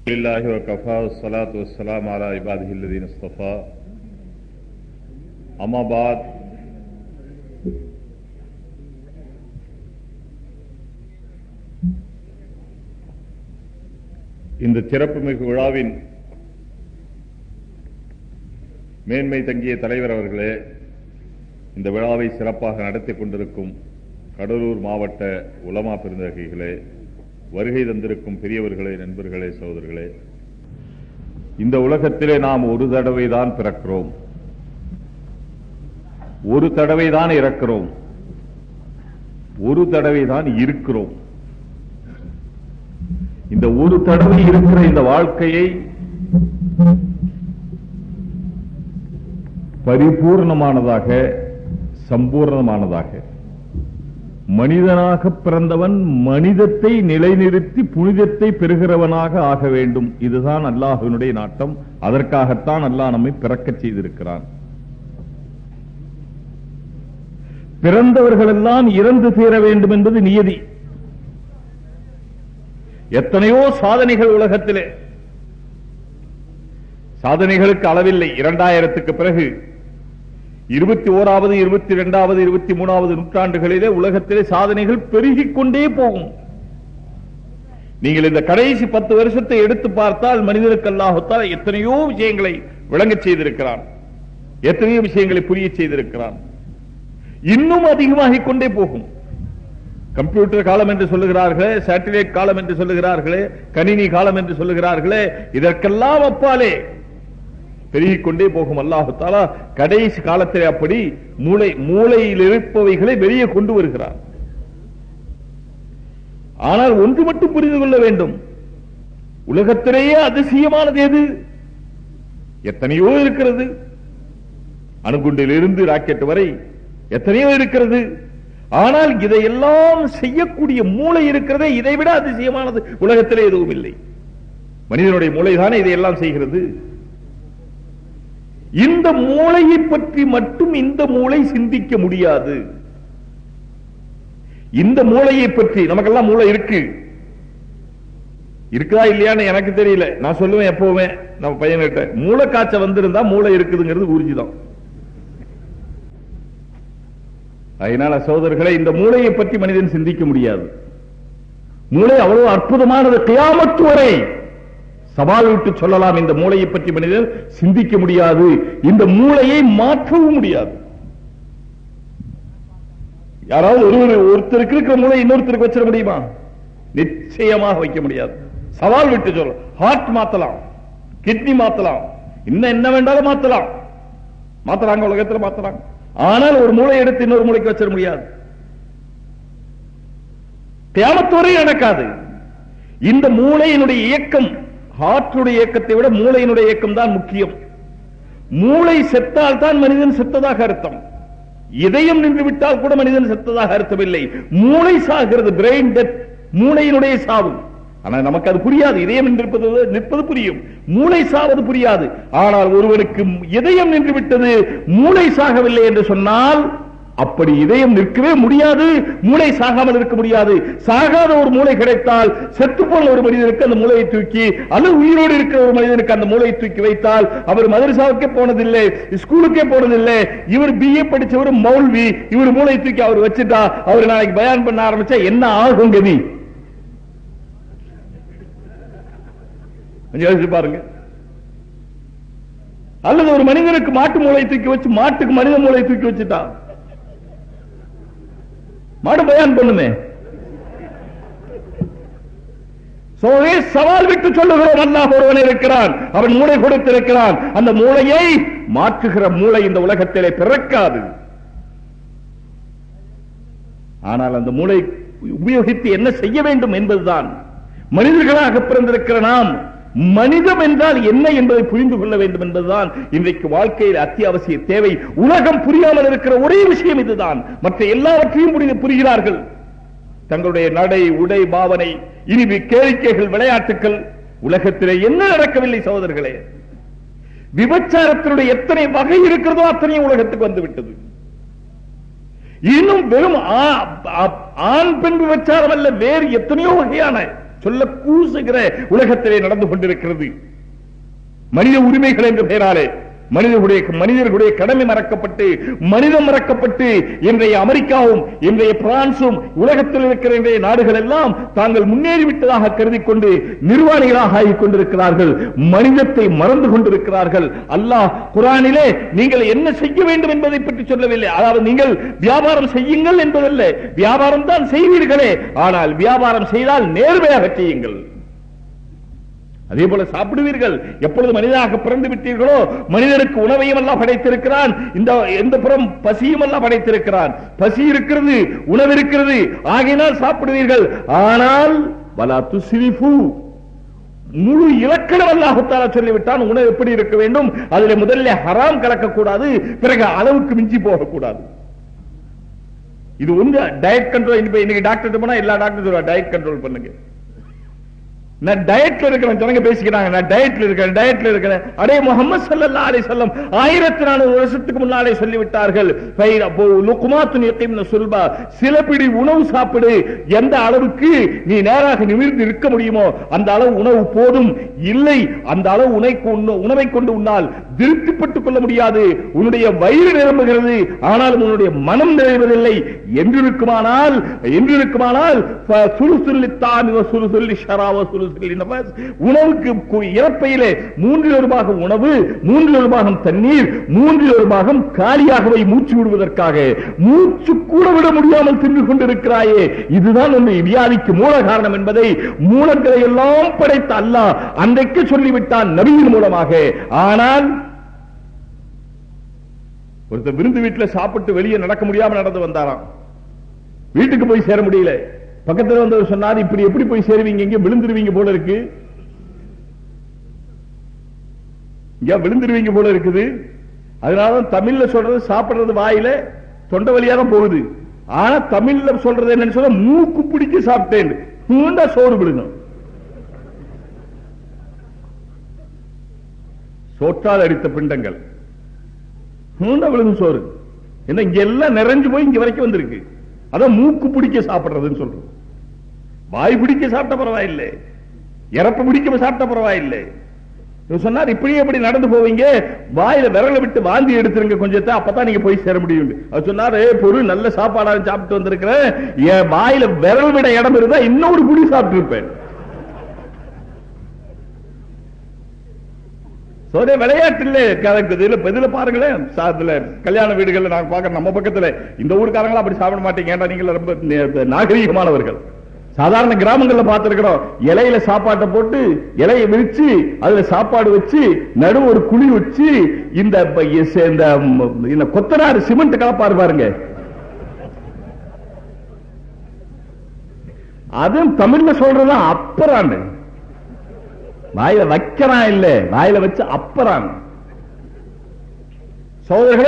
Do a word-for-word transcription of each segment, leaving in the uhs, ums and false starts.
لله وكفى والصلاة والسلام على عباده الذين اصطفى أما بعد இந்த சிறப்புமிகு விழாவின் மேன்மை தங்கிய தலைவர் அவர்களே, இந்த விழாவை சிறப்பாக நடத்தி கொண்டிருக்கும் கடலூர் மாவட்ட உலமா பெருந்தகைகளே, வருகை தந்திருக்கும் பெரியவர்களே, நண்பர்களே, சகோதரர்களே, இந்த உலகத்திலே நாம் ஒரு தடவை தான் பிறக்கிறோம், ஒரு தடவை தான் இறக்கிறோம், ஒரு தடவை தான் இருக்கிறோம். இந்த ஒரு தடவை இருக்கிற இந்த வாழ்க்கையை பரிபூர்ணமானதாக, சம்பூர்ணமானதாக, மனிதனாக பிறந்தவன் மனிதத்தை நிலைநிறுத்தி புனிதத்தை பெறுகிறவனாக ஆக வேண்டும். இதுதான் அல்லாஹ்வினுடைய நாட்டம். அதற்காகத்தான் அல்லாஹ் நம்மை பிறக்கச் செய்திருக்கிறான். பிறந்தவர்களெல்லாம் இறந்து தீர வேண்டும் என்பது நியதி. எத்தனையோ சாதனைகள் உலகத்திலே, சாதனைகளுக்கு அளவில்லை. இரண்டாயிரத்துக்கு பிறகு இருபத்தி ஓராவது இருபத்தி இரண்டாவது இருபத்தி மூணாவது நூற்றாண்டுகளிலே உலகத்திலே சாதனைகள் பெருகிக் கொண்டே போகும். நீங்கள் இந்த கடைசி பத்து வருஷத்தை எடுத்து பார்த்தால் மனிதனுக்கு அல்லாஹ் தஆலா எத்தனையோ விஷயங்களை விளங்கச் செய்திருக்கிறான், எத்தனையோ விஷயங்களை புரிய செய்திருக்கிறான். இன்னும் அதிகமாகிக் கொண்டே போகும். கம்ப்யூட்டர் காலம் என்று சொல்லுகிறார்களே, சேட்டலைட் காலம் என்று சொல்லுகிறார்களே, கணினி காலம் என்று சொல்லுகிறார்களே, இதற்கெல்லாம் அப்பாலே பெருகிக் கொண்டே போகும். அல்லாஹ் தஆலா கடைசி காலத்திலே அப்படி மூளை மூளையில் இருப்பவைகளை வெளியே கொண்டு வருகிறார். ஆனால் ஒன்று மட்டும் புரிந்து கொள்ள வேண்டும், உலகத்திலேயே அதிசயமானது எது? எத்தனையோ இருக்கிறது. அணுகுண்டில் இருந்து ராக்கெட் வரை எத்தனையோ இருக்கிறது. ஆனால் இதையெல்லாம் செய்யக்கூடிய மூளை இருக்கிறதே, இதைவிட அதிசயமானது உலகத்திலே எதுவும் இல்லை. மனிதனுடைய மூளைதானே இதையெல்லாம் செய்கிறது. இந்த மூளையை பற்றி மட்டும் இந்த மூளை சிந்திக்க முடியாது. இந்த மூளையை பற்றி, நமக்கெல்லாம் மூளை இருக்கு, இருக்குதா இல்லையான்னு எனக்கு தெரியல. நான் சொல்லுவேன் எப்பவுமே நம்ம பையன்கிட்ட, மூளை காய்ச்ச வந்திருந்தா மூளை இருக்குதுங்கிறது ஊர்ஜிதான். அதனால சகோதரர்களை, இந்த மூளையை பற்றி மனிதன் சிந்திக்க முடியாது. மூளை அவ்வளவு அற்புதமானது. கியாமத் வரை சவால் விட்டு சொல்லலாம், இந்த மூளையை பற்றி மனிதன் சிந்திக்க முடியாது. இந்த மூளையை மாற்றவும் முடியாது. யாராவது ஒருவர் ஒருத்தருக்கு இருக்கிற மூளை இன்னொருத்தருக்கு வச்சிட முடியுமா? நிச்சயமாக வைக்க முடியாது. சவால் விட்டு சொல்ல, ஹார்ட் மாத்தலாம், கிட்னி மாத்தலாம், இன்னும் என்ன வேண்டாலும் மாத்தலாம், மாத்தலாங்க, உலகத்தில் மாத்தலாம். ஆனால் ஒரு மூளை எடுத்து இன்னொரு மூளைக்கு வச்சிட முடியாது. கியாமத் வரை நடக்காது. இந்த மூளையினுடைய இயக்கம், ஹார்ட்டுடைய இயக்கத்தை விட மூளையினுடைய இயக்கம் தான் முக்கியம். மூளை செத்தால் தான் மனிதன் செத்ததாக அர்த்தம். இதயம் நின்று விட்டால் கூட மனிதன் செத்ததாக அர்த்தமில்லை. மூளை சாகிறது, பிரெயின் டெத், மூளையினுடைய சாவு. ஆனால் நமக்கு அது புரியாது. இதயம் நின்றிருப்பது நிற்பது புரியும், மூளை சாவது புரியாது. ஆனால் ஒருவருக்கு இதயம் நின்று விட்டது, மூளை சாகவில்லை என்று சொன்னால் அப்படி இதயம் நிற்கவே முடியாது, மூளை சாகாமல் இருக்க முடியாது. சாகாத ஒரு மூளை கிடைத்தால், செத்து போன ஒரு மனிதனுக்கு அந்த மூளையை தூக்கி, அல்லது உயிரோடு இருக்கிற ஒரு மனிதனுக்கு அந்த மூளையை தூக்கி வைத்தால், அவர் மதரசாவுக்கே போனதில்லை, ஸ்கூலுக்கே போனதில்லை, இவர் பிஏ படிச்சவர் மௌல்வி, இவர் மூளை தூக்கி அவர் வச்சுட்டா, அவர் நாளைக்கு பயான் பண்ண ஆரம்பிச்சா என்ன ஆகும் கதி? யோசிச்சு பாருங்க. அல்லது ஒரு மனிதனுக்கு மாட்டு மூளை தூக்கி வச்சு, மாட்டுக்கு மனித மூளை தூக்கி வச்சுட்டா, மாடு பயான் பண்ணுமே. சவால் விட்டு சொல்லுகிறோம், அல்லாஹ் ஒருவன் இருக்கிறான், அவன் மூளை கொடுத்திருக்கிறான். அந்த மூளையை மாற்றுகிற மூளை இந்த உலகத்திலே பிறக்காது. ஆனால் அந்த மூளை உபயோகித்து என்ன செய்ய வேண்டும் என்பதுதான் மனிதர்களாக பிறந்திருக்கிற நாம் மனிதம் என்றால் என்ன என்பதை புரிந்து கொள்ள வேண்டும் என்பதுதான் இன்றைக்கு வாழ்க்கையில் அத்தியாவசிய தேவை. உலகம் புரியாமல் இருக்கிற ஒரே விஷயம் இதுதான். மற்ற எல்லாவற்றையும் புரிகிறார்கள். தங்களுடைய நடை, உடை, பாவனை, இனிவி, கேளிக்கைகள், விளையாட்டுகள். உலகத்திலே என்ன நடக்கவில்லை சகோதரர்களே? விபச்சாரத்தினுடைய எத்தனை வகை இருக்கிறதோ அத்தனையும் உலகத்துக்கு வந்துவிட்டது. இன்னும் வெறும் ஆண் பெண் விபச்சாரம் அல்ல, வேறு எத்தனையோ வகையான சொல்ல கூசுகிற உலகத்திலே நடந்து கொண்டிருக்கிறது. மனித உரிமைகள் என்ற பெயராலே மனிதர்களுடைய மனிதர்களுடைய கடமை மறக்கப்பட்டு மனிதம் மறக்கப்பட்டு இன்றைய அமெரிக்காவும் இன்றைய பிரான்சும் உலகத்தில் இருக்கிற இன்றைய நாடுகள் எல்லாம் தாங்கள் முன்னேறிவிட்டதாக கருதி கொண்டு நிர்வாணிகளாக ஆகிக் கொண்டிருக்கிறார்கள். மனிதத்தை மறந்து கொண்டிருக்கிறார்கள். அல்லாஹ் குர்ஆனிலே நீங்கள் என்ன செய்ய வேண்டும் என்பதை பற்றி சொல்லவில்லை. அதாவது நீங்கள் வியாபாரம் செய்யுங்கள் என்பதல்ல, வியாபாரம் தான் செய்வீர்களே, ஆனால் வியாபாரம் செய்தால் நேர்மையாக செய்யுங்கள். அதே போல சாப்பிடுவீர்கள். எப்பொழுது மனிதனாக பிறந்து விட்டீர்களோ மனிதனுக்கு உணவையும் எல்லாம் படைத்திருக்கிறான். இந்த எந்த புறம் பசியும் எல்லாம் படைத்திருக்கிறான். பசி இருக்கிறது, உணவு இருக்கிறது, ஆகையினால் சாப்பிடுவீர்கள். ஆனால் வலா துஸ்ரிஃபு, முழு இலக்கணம் அல்லாஹ் தஆலா சொல்லிவிட்டான். உணவு எப்படி இருக்க வேண்டும்? அதில் முதல்ல ஹராம் கலக்கக்கூடாது, பிறகு அளவுக்கு மிஞ்சி போகக்கூடாது. இது ஒன்று டயட் கண்ட்ரோல். இன்னைக்கு டாக்டர் போனா எல்லா டாக்டரும் சொல்லுவாங்க டயட் கண்ட்ரோல் பண்ணுங்க. நான் டயட்ல இருக்கிறேன், ஜனங்க பேசிக்கிறாங்க, நான் டயட்ல இருக்கிறேன் டயட்ல இருக்கிறேன். அடே முஹம்மது ஸல்லல்லாஹு அலைஹி வஸல்லம் ஆயிரத்து நானூறு வருஷத்துக்கு முன்னாலே சொல்லிவிட்டார்கள், லுக்மாத்துன் யகீம்ன சுல்பா, சில பிடி உணவு சாப்பிடு. எந்த அளவுக்கு நீ நேராக நிமிர்ந்து இருக்க முடியுமோ அந்த அளவு உணவு போதும். இல்லை, அந்த அளவு உணவை கொண்டு உன்னால் திருப்திப்பட்டுக் கொள்ள முடியாது. உன்னுடைய வயிறு நிரம்புகிறது, ஆனாலும் உன்னுடைய மனம் நிறைவதில்லை என்றிருக்குமானால் என்றிருக்குமானால் உணவுக்கு இறப்பையிலே மூன்றில் ஒரு பாகம் உணவு, மூன்றில் ஒரு பாகம் தண்ணீர், மூன்றில் ஒரு பாகம் காலியாகவே மூச்சு விடுவதற்காக மூச்சு கூட விட முடியாமல் தின்று கொண்டிருக்கிறாயே, இதுதான் உன்னை வியாதிக்கு மூல காரணம் என்பதை மூலங்களை எல்லாம் படைத்த அல்லாஹ் அன்றைக்கு சொல்லிவிட்டான் நபியின் மூலமாக. ஆனால் ஒருத்தர் விருந்து வீட்டில் சாப்பிட்டு வெளியே நடக்க முடியாம நடந்து வந்தாராம். வீட்டுக்கு போய் சேர முடியல. பக்கத்தில் வந்தவர் சொன்னார், இப்படி எப்படி போய் சேருவீங்க? இங்க விழுந்துருவீங்க போல இருக்கு, இங்க விழுந்துருவீங்க போல இருக்குது. அதனால தமிழ்ல சொல்றது சாப்பிடுறது வாயில தொண்டை வழியா தான் போகுது. ஆனா தமிழ்ல சொல்றது என்னன்னு சொல்ல, மூக்கு பிடிக்க சாப்பிட்டேன், சோறு விழுணும். சோற்றால் அடித்த பிண்டங்கள் விழுகும் சோறு என்ன, இங்க எல்லாம் நிறைஞ்சு போய் இங்க வரைக்கும் வந்திருக்கு. அதான் மூக்கு பிடிக்க சாப்பிடுறதுன்னு சொல்றோம். வாய் பிடிக்க சாப்பிட்ட பரவாயில்லை, இறப்பு பிடிக்க சாப்பிட்ட பரவாயில்லை. சொன்னார், இப்படியே எப்படி நடந்து போவீங்க? வாயில விரல விட்டு வாந்தி எடுத்துருங்க கொஞ்சத்தை, அப்பதான் நீங்க போய் சேர முடியும். அவர் சொன்னாரு, பொருள் நல்ல சாப்பாடா சாப்பிட்டு வந்திருக்கிறேன், என் வாயில விரல் விட இடம் இருந்தா இன்னொரு குடி சாப்பிட்டு இருப்பேன். விளையாட்டு இல்ல பாருங்களேன். கல்யாண வீடுகள் நாங்க பாக்குறோம், நம்ம பக்கத்துல இந்த ஊருக்காரங்களா அப்படி சாப்பிட மாட்டீங்க, நீங்க ரொம்ப நாகரீகமானவர்கள். சாதாரண கிராமங்கள்ல பார்த்திருக்கிறோம், இலையில சாப்பாட்டை போட்டு இலையை விரிச்சு அதுல சாப்பாடு வச்சு நடு ஒரு குழி வச்சு இந்த கொத்தனார் சிமெண்ட் கலப்பாரு பாருங்க. அதுவும் தமிழ்ல சொல்றதுதான் அப்பறாண்டு. வாயில வைக்கிறான் இல்ல, வாயில வச்சு அப்பறான். சோதர்களே,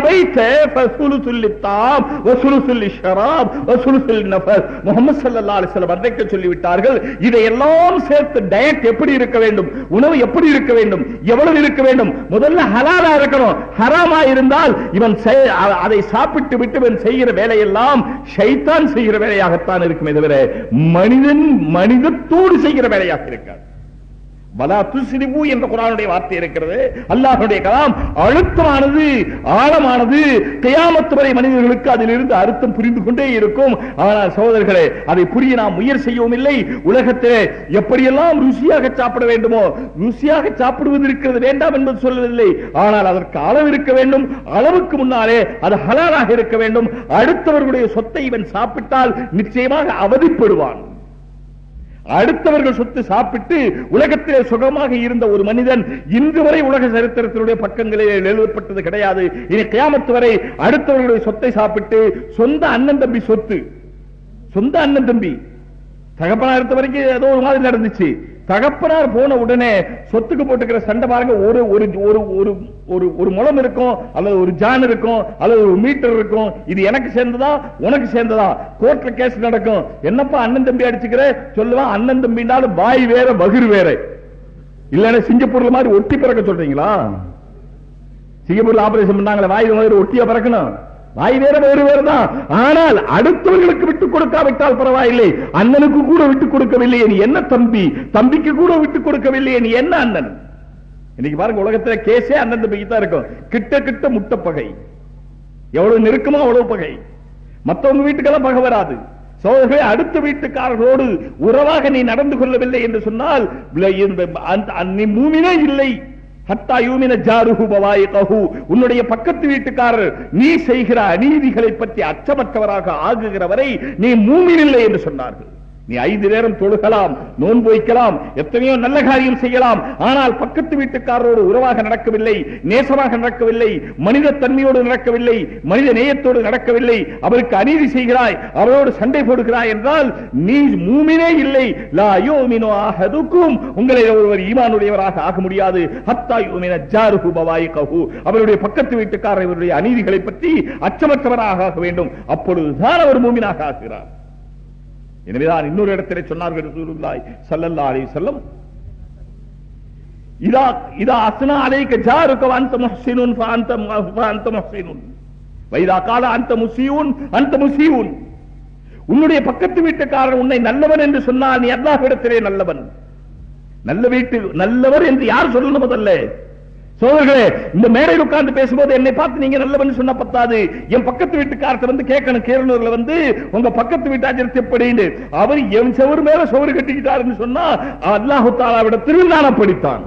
முஹம்மது ஸல்லல்லாஹு அலைஹி வஸல்லம் அன்றைக்கு சொல்லிவிட்டார்கள், இதையெல்லாம் சேர்த்து டயட் எப்படி இருக்க வேண்டும், உணவு எப்படி இருக்க வேண்டும், எவ்வளவு இருக்க வேண்டும். முதல்ல ஹலாலா இருக்கணும். ஹராமா இருந்தால் இவன் அதை சாப்பிட்டு விட்டு இவன் செய்கிற வேலையெல்லாம் ஷைத்தான் செய்கிற வேலையாகத்தான் இருக்குமே தவிர மனிதன் மனிதத்தோடு செய்கிற வேலையாக இருக்காது. வலா துஸ்ரிஃபு என்ற குர்ஆனுடைய வார்த்தை இருக்கிறது. அல்லாஹ்வுடைய கலாம் அழுத்தமானது, ஆழமானது. கியாமத் வரை மனிதர்களுக்கு அதிலிருந்து அர்த்தம் புரிந்து கொண்டே இருக்கும். ஆனால் சகோதரர்களே, அதை புரிய நாம் முயற்சி செய்யவும் இல்லை. உலகத்திலே எப்படியெல்லாம் ருசியாக சாப்பிட வேண்டுமோ ருசியாக சாப்பிடுவது இருக்கிறது, வேண்டாம் என்பது சொல்லவில்லை. ஆனால் அதற்கு அளவு இருக்க வேண்டும். அளவுக்கு முன்னாலே அது ஹலாலாக இருக்க வேண்டும். அடுத்தவர்களுடைய சொத்தை இவன் சாப்பிட்டால் நிச்சயமாக அவதிப்படுவான். அடுத்தவர்கள் சொத்து சாப்பிட்டு உலகத்திலே சுகமாக இருந்த ஒரு மனிதன் இன்று வரை உலக சரித்திரத்தினுடைய பக்கங்களில் எழுதப்பட்டது கிடையாது. இனி கியாமத் வரை அடுத்தவர்களுடைய சொத்தை சாப்பிட்டு, சொந்த அண்ணன் தம்பி சொத்து, சொந்த அண்ணன் தம்பி தகப்பனார் இருந்த வரைக்கும் ஏதோ ஒரு மாதிரி நடந்துச்சு. தகப்பனார் போன உடனே சொத்துக்கு போட்டுக்கிற சண்டை பாருங்க. ஒரு ஒரு ஒரு முளம் இருக்கும், அல்லது ஒரு ஜான் இருக்கும், அல்லது ஒரு மீட்டர் இருக்கும். இது எனக்கு சேர்ந்ததா உனக்கு சேர்ந்ததா? கோர்ட்ல கேஸ் நடக்கும். என்னப்பா அண்ணன் தம்பி அடிச்சுக்கிற சொல்லுவான், அண்ணன் தம்பினாலும் வாய் வேற வகிர் வேற. இல்லன்னா சிங்கப்பூர்ல மாதிரி ஒட்டி பிறக்க சொல்றீங்களா? சிங்கப்பூர்ல ஆபரேஷன் பண்ணாங்களே, வாய் மாதிரி ஒட்டியா பிறக்கணும். வாய் வேற வேறு வேறு தான். ஆனால் அடுத்தவர்களுக்கு விட்டுக் கொடுக்காவிட்டால் பரவாயில்லை, அண்ணனுக்கு கூட விட்டுக் கொடுக்கவில்லை நீ என்ன தம்பி, தம்பிக்கு கூட விட்டுக் கொடுக்கவில்லை நீ என்ன அண்ணன். இன்னைக்கு பாருங்க, உலகத்தில் கேஸே அண்ணன் தம்பிக்கு தான் இருக்கும். கிட்ட கிட்ட முட்டை பகை, எவ்வளவு நெருக்கமா அவ்வளவு பகை. மற்றவங்க வீட்டுக்கெல்லாம் பகை வராது. சோதரர்களே, அடுத்த வீட்டுக்காரர்களோடு உறவாக நீ நடந்து கொள்ளவில்லை என்று சொன்னால் நீ மூமினே இல்லை. உன்னுடைய பக்கத்து வீட்டுக்காரர் நீ செய்கிற அநீதிகளை பற்றி அச்சமற்றவராக ஆகுகிறவரை நீ மூமின் இல்லை என்று சொன்னார்கள். நீ ஐந்து நேரம் தொழுகலாம், நோன்பு வைக்கலாம், எத்தனையோ நல்ல காரியம் செய்யலாம். ஆனால் பக்கத்து வீட்டுக்காரரோடு உறவாக நடக்கவில்லை, நேசமாக நடக்கவில்லை, மனித தன்மையோடு நடக்கவில்லை, மனித நேயத்தோடு நடக்கவில்லை, அவருக்கு அநீதி செய்கிறாய், அவரோடு சண்டை போடுகிறாய் என்றால் நீ மூமினே இல்லை. லா யுமினு அஹதுக்கும், உங்களை ஒருவர் ஈமானுடையவராக ஆக முடியாது. ஹத்தா யுமின ஜாருஹு பவாயிகஹு, அவருடைய பக்கத்து வீட்டுக்காரர் இவருடைய அநீதிகளை பற்றி அச்சமற்றவராக ஆக வேண்டும். அப்பொழுதுதான் அவர் மூமினாக ஆகிறார். எனவேதான் இன்னொரு இடத்திலே சொன்னார்கள் ரசூலுல்லாஹி ஸல்லல்லாஹு அலைஹி வஸல்லம், இதா இதா அஸ்னா அலைக ஜாருக வஅன்த முஹ்ஸினுன் ஃபஅன்த ஃபஅன்த முஹ்ஸினுன் வைதா கால அன்த முஸீஉன் அன்த முஸீஉன். உன்னுடைய பக்கத்து வீட்டுக்காரர் உன்னை நல்லவன் என்று சொன்னால் நீ அல்லாஹ்விடத்திலே நல்லவன். நல்ல வீட்டு நல்லவர் என்று யார் சொல்லணும்? முதல்ல சோதர்களே, இந்த மேடையில் உட்கார்ந்து பேசும்போது என்னை பார்த்து நீங்க நல்லவன் சொன்ன பத்தாது, என் பக்கத்து வீட்டுக்காரத்தை வந்து கேட்கணும். கேரளூர்ல வந்து உங்க பக்கத்து வீட்டாச்சரித்து எப்படின்னு அவர் என் செவரு மேல சோறு கட்டிக்கிட்டாருன்னு சொன்னா அல்லாஹு தஆலாவிடத்தில் நான் அப்படித்தான்.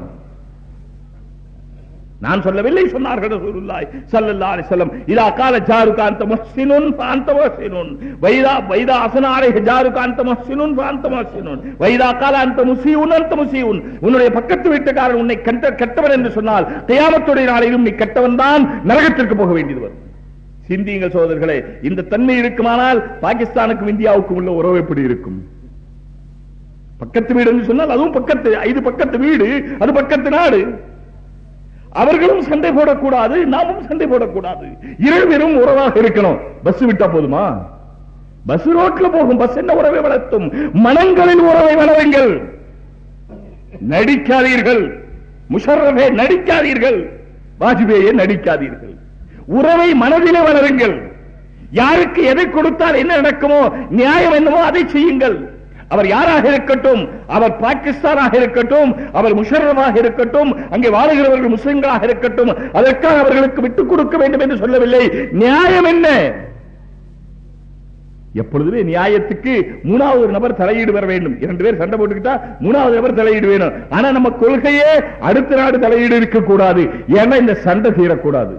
நான் சொல்லவில்லை, சொன்னார்கள் ரசூலுல்லாஹி ஸல்லல்லாஹு அலைஹி வஸல்லம், இதா கால ஜாருக அன்த முஹ்ஸினுன் ஃபஅன்த முஹ்ஸினுன் வைதா வைதா அஸ்னா அலைஹி ஜாருக அன்த முஹ்ஸினுன் ஃபஅன்த முஹ்ஸினுன் வைதா கால அன்த முஸீஉன் அன்த முஸீஉன். உன்னுடைய பக்கத்து வீட்டுக்காரன் உன்னை கெட்டவன் என்று சொன்னால் கியாமத்துடைய நாளிலும் நீ கெட்டவன் தான், நரகத்திற்கு போக வேண்டியது வரும். சிந்தியுங்கள் சகோதரர்களே, இந்த தன்மை இருக்குமானால் பாகிஸ்தானுக்கும் இந்தியாவுக்கும் உள்ள உறவு எப்படி இருக்கும்? பக்கத்து வீடு என்று சொன்னால் அதுவும் பக்கத்து, இது பக்கத்து வீடு, அது பக்கத்து நாடு. அவர்களும் சண்டை போடக்கூடாது, நாமும் சண்டை போடக்கூடாது. இருவரும் உறவாக இருக்கணும். பஸ் விட்டா போதுமா? பஸ் ரோட்ல போகும், பஸ் என்ன உறவை வளர்த்தும்? மனங்களில் உறவை வளருங்கள், நடிக்காதீர்கள். முஷர்ரஃபே நடிக்காதீர்கள், வாஜ்பேயே நடிக்காதீர்கள். உறவை மனதிலே வளருங்கள். யாருக்கு எதை கொடுத்தால் என்ன நடக்குமோ, நியாயம் என்னமோ அதை செய்யுங்கள். அவர் யாராக இருக்கட்டும், அவர் பாகிஸ்தானாக இருக்கட்டும், அவர் முஷர்ரஃபாக இருக்கட்டும், அங்கே வாழுகிறவர்கள் முஸ்லிம்களாக இருக்கட்டும், அதற்காக அவர்களுக்கு விட்டுக் கொடுக்க வேண்டும் என்று சொல்லவில்லை. நியாயம் என்ன? எப்பொழுதுமே நியாயத்துக்கு மூணாவது நபர் தலையீடு வர வேண்டும். இரண்டு பேர் சண்டை போட்டுக்கிட்டா மூணாவது நபர் தலையீடு வேணும். ஆனா நம்ம கொள்கையே அடுத்த நாடு தலையீடு இருக்கக்கூடாது, ஏன்னா இந்த சண்டை தீரக்கூடாது.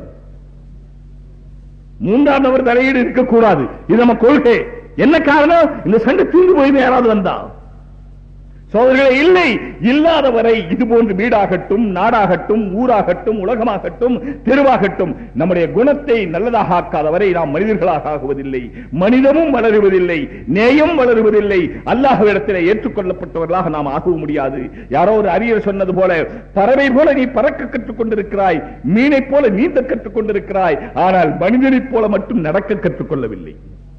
மூன்றாம் நபர் தலையீடு இருக்கக்கூடாது, இது நம்ம கொள்கை. என்ன காரணம்? இந்த சண்டை தீர்ந்து போய் யாராவது வந்தா. சோதரர்களே, இல்லை, இல்லாதவரை இது போன்று வீடாகட்டும், நாடாகட்டும், ஊராகட்டும், உலகமாகட்டும், தெருவாகட்டும், நம்முடைய குணத்தை நல்லதாக ஆக்காதவரை நாம் மனிதர்களாக ஆகுவதில்லை, மனிதமும் வளருவதில்லை, நேயம் வளருவதில்லை, அல்லாஹ்விடத்தில் ஏற்றுக்கொள்ளப்பட்டவர்களாக நாம் ஆக முடியாது. யாரோ ஒரு அறிஞர் சொன்னது போல, பறவை போல நீ பறக்க கற்றுக் கொண்டிருக்கிறாய், மீனை போல நீந்த கற்றுக் கொண்டிருக்கிறாய், ஆனால் மனிதனைப் போல மட்டும் நடக்க கற்றுக்கொள்ளவில்லை.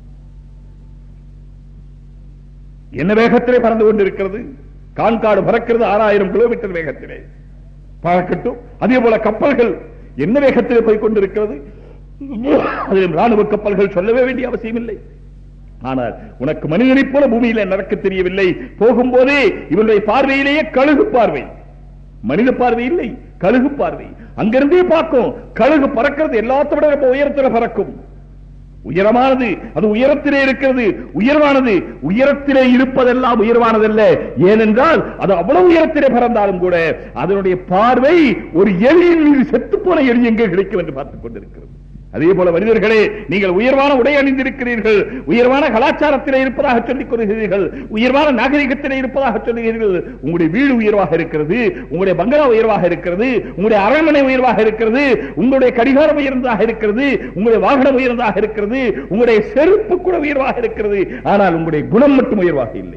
என்ன வேகத்திலே பறந்து கொண்டிருக்கிறது? கான்காடு பறக்கிறது ஆறாயிரம் கிலோமீட்டர் வேகத்திலே பறக்கட்டும். அதே போல கப்பல்கள் என்ன வேகத்திலே போய் கொண்டிருக்கிறது? அதிலும் ராணுவ கப்பல்கள் சொல்லவே வேண்டிய அவசியம் இல்லை. ஆனால் உனக்கு மனிதனைப் போல பூமியில நடக்க தெரியவில்லை. போகும்போதே இவருடைய பார்வையிலேயே கழுகு பார்வை, மனித பார்வை இல்லை, கழுகு பார்வை. அங்கிருந்தே பார்க்கும், கழுகு பறக்கிறது எல்லாத்த விட ரொம்ப உயரத்தில் பறக்கும். உயரமானது, அது உயரத்திலே இருக்கிறது. உயர்வானது, உயரத்திலே இருப்பதெல்லாம் உயர்வானதல்ல. ஏனென்றால் அது அவ்வளவு உயரத்திலே பறந்தாலும் கூட அதனுடைய பார்வை ஒரு எலியின் மீது செத்து போன எலி எங்கே கிடைக்கும் என்று பார்த்துக் கொண்டிருக்கிறது. அதே போல மனிதர்களே, நீங்கள் உயர்வான உடை அணிந்திருக்கிறீர்கள், உயர்வான கலாச்சாரத்திலே இருப்பதாக சொல்லிக் கொள்கிறீர்கள், உயர்வான நாகரிகத்திலே இருப்பதாக சொல்லுகிறீர்கள். உங்களுடைய வீடு உயர்வாக இருக்கிறது, உங்களுடைய பங்களா உயர்வாக இருக்கிறது, உங்களுடைய அரண்மனை உயர்வாக இருக்கிறது, உங்களுடைய கடிகாரம் உயர்ந்ததாக இருக்கிறது, உங்களுடைய வாகனம் உயர்ந்ததாக இருக்கிறது, உங்களுடைய செருப்பு கூட உயர்வாக இருக்கிறது. ஆனால் உங்களுடைய குணம் மட்டும் உயர்வாக இல்லை.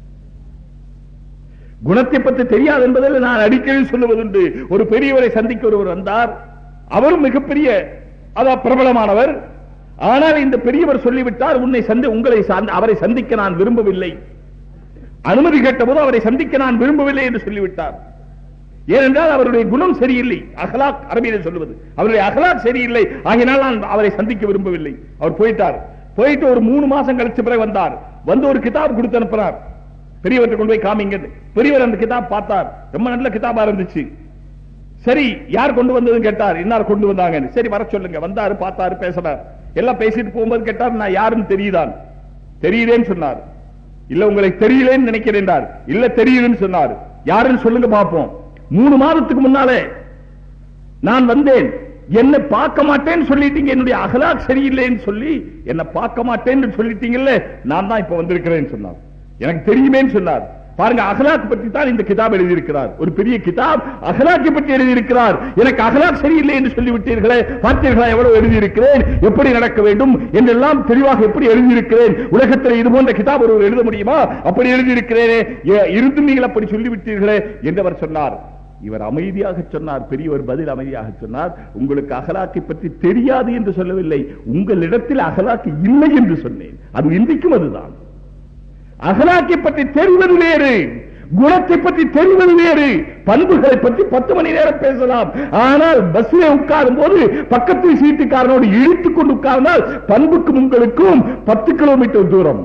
குணத்தை பற்றி தெரியாது என்பதில் நான் அடிக்கடி சொல்லுவதுண்டு. ஒரு பெரியவரை சந்திக்க ஒருவர் வந்தார். அவரும் மிகப்பெரிய அதான் பிரபலமானவர். ஆனால் இந்த பெரியவர் சொல்லிவிட்டார், உன்னை சந்தி உங்களை அவரை சந்திக்க நான் விரும்பவில்லை, அனுமதி கேட்டபோது அவரை சந்திக்க நான் விரும்பவில்லை என்று சொல்லிவிட்டார். ஏனென்றால் அவருடைய குணம் சரியில்லை. அகலாக் அரபியிலே சொல்லுவது அவருடைய அகலாக் சரியில்லை. ஆகினால் நான் அவரை சந்திக்க விரும்பவில்லை. அவர் போயிட்டார். போயிட்டு ஒரு மூணு மாசம் கழிச்ச பிறகு வந்தார். வந்து ஒரு கிதாப் கொடுத்து அனுப்பினார். பெரியவற்றை கொண்டு போய் காமிங்க. பெரியவர் அந்த கிதாப் பார்த்தார். ரொம்ப நல்ல கிதாபா இருந்துச்சு. சரி, யார் கொண்டு வந்ததுன்னு கேட்டார். இன்னார் கொண்டு வந்தாங்க. சரி, வர சொல்லுங்க. வந்தாரு, பார்த்தாரு, பேசினார். எல்லாம் பேசிட்டு போகும்போது கேட்டார், நான் யாருன்னு தெரியுதான்? தெரியுதேன்னு சொன்னார். இல்ல உங்களுக்கு தெரியலேன்னு நினைக்கிறேன். இல்ல தெரியுதுன்னு சொன்னார். யாருன்னு சொல்லுங்க பார்ப்போம். மூணு மாதத்துக்கு முன்னாலே நான் வந்தேன். என்ன பார்க்க மாட்டேன்னு சொல்லிட்டீங்க. என்னுடைய அகலாக் சரியில்லைன்னு சொல்லி என்ன பார்க்க மாட்டேன்னு சொல்லிட்டீங்கல்ல, நான் தான் இப்ப வந்திருக்கிறேன்னு சொன்னார். எனக்கு தெரியுமேன்னு சொன்னார். பாருங்க, அகலாக் பற்றி தான் இந்த கிதாப் எழுதியிருக்கிறார். ஒரு பெரிய கிதாப் அகலாக்கை பற்றி எழுதியிருக்கிறார். எனக்கு அகலாக் சரியில்லை என்று சொல்லிவிட்டீர்களே, பார்த்தீர்களா எவ்வளவு எழுதியிருக்கிறேன், எப்படி நடக்க வேண்டும் என்றெல்லாம் தெளிவாக எப்படி எழுதியிருக்கிறேன். உலகத்தில் இது போன்ற கிதாப் ஒருவர் எழுத முடியுமா? அப்படி எழுதியிருக்கிறேனே, இருந்தும் நீங்கள் அப்படி சொல்லிவிட்டீர்களே என்று அவர் சொன்னார். இவர் அமைதியாக சொன்னார். பெரியவர் பதில் அமைதியாக சொன்னார், உங்களுக்கு அகலாக்கை பற்றி தெரியாது என்று சொல்லவில்லை, உங்களிடத்தில் அகலாக்கு இல்லை என்று சொன்னேன். அது இன்றைக்கும் அதுதான். அகலாக்கை பற்றி தெரிவது வேறு, குணத்தை பற்றி தெரிவது வேறு. பண்புகளை பற்றி பத்து மணி நேரம் பேசலாம். ஆனால் பஸ்ஸிலே உட்காரும் போது பக்கத்து சீட்டுக்காரனோடு இழுத்துக் கொண்டு உட்கார்ந்தால் பண்புக்கும் உங்களுக்கும் பத்து கிலோமீட்டர் தூரம்.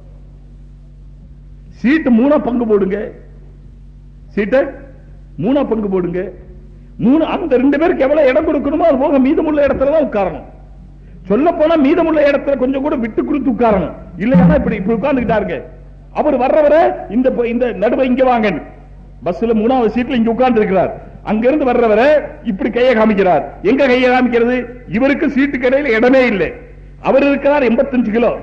சீட்டு மூணா பங்கு போடுங்க. சீட்டை மூணா பங்கு போடுங்க. மூணு அந்த ரெண்டு பேருக்கு எவ்வளவு இடம் கொடுக்கணுமோ அது போக மீதமுள்ள இடத்துலதான் உட்காரணும். சொல்ல போனா மீதமுள்ள இடத்துல கொஞ்சம் கூட விட்டு கொடுத்து உட்காரணும். இல்லையா இப்படி இப்படி உட்கார்ந்துட்டாருங்க. அவர் வர்றவரை இந்த இந்த நடுவை இங்க வாங்க. பஸ்ல மூணாவது சீட்ல இங்க உட்கார்ந்து இருக்கிறார். அங்க இருந்து வர்றவரை இப்படி கையை காமிக்கிறார். எங்க கையை காமிக்கிறது? இவருக்கு சீட்டு கடையில் இடமே இல்லை. அவர் இருக்கிறார் எண்பத்தஞ்சு கிலோ.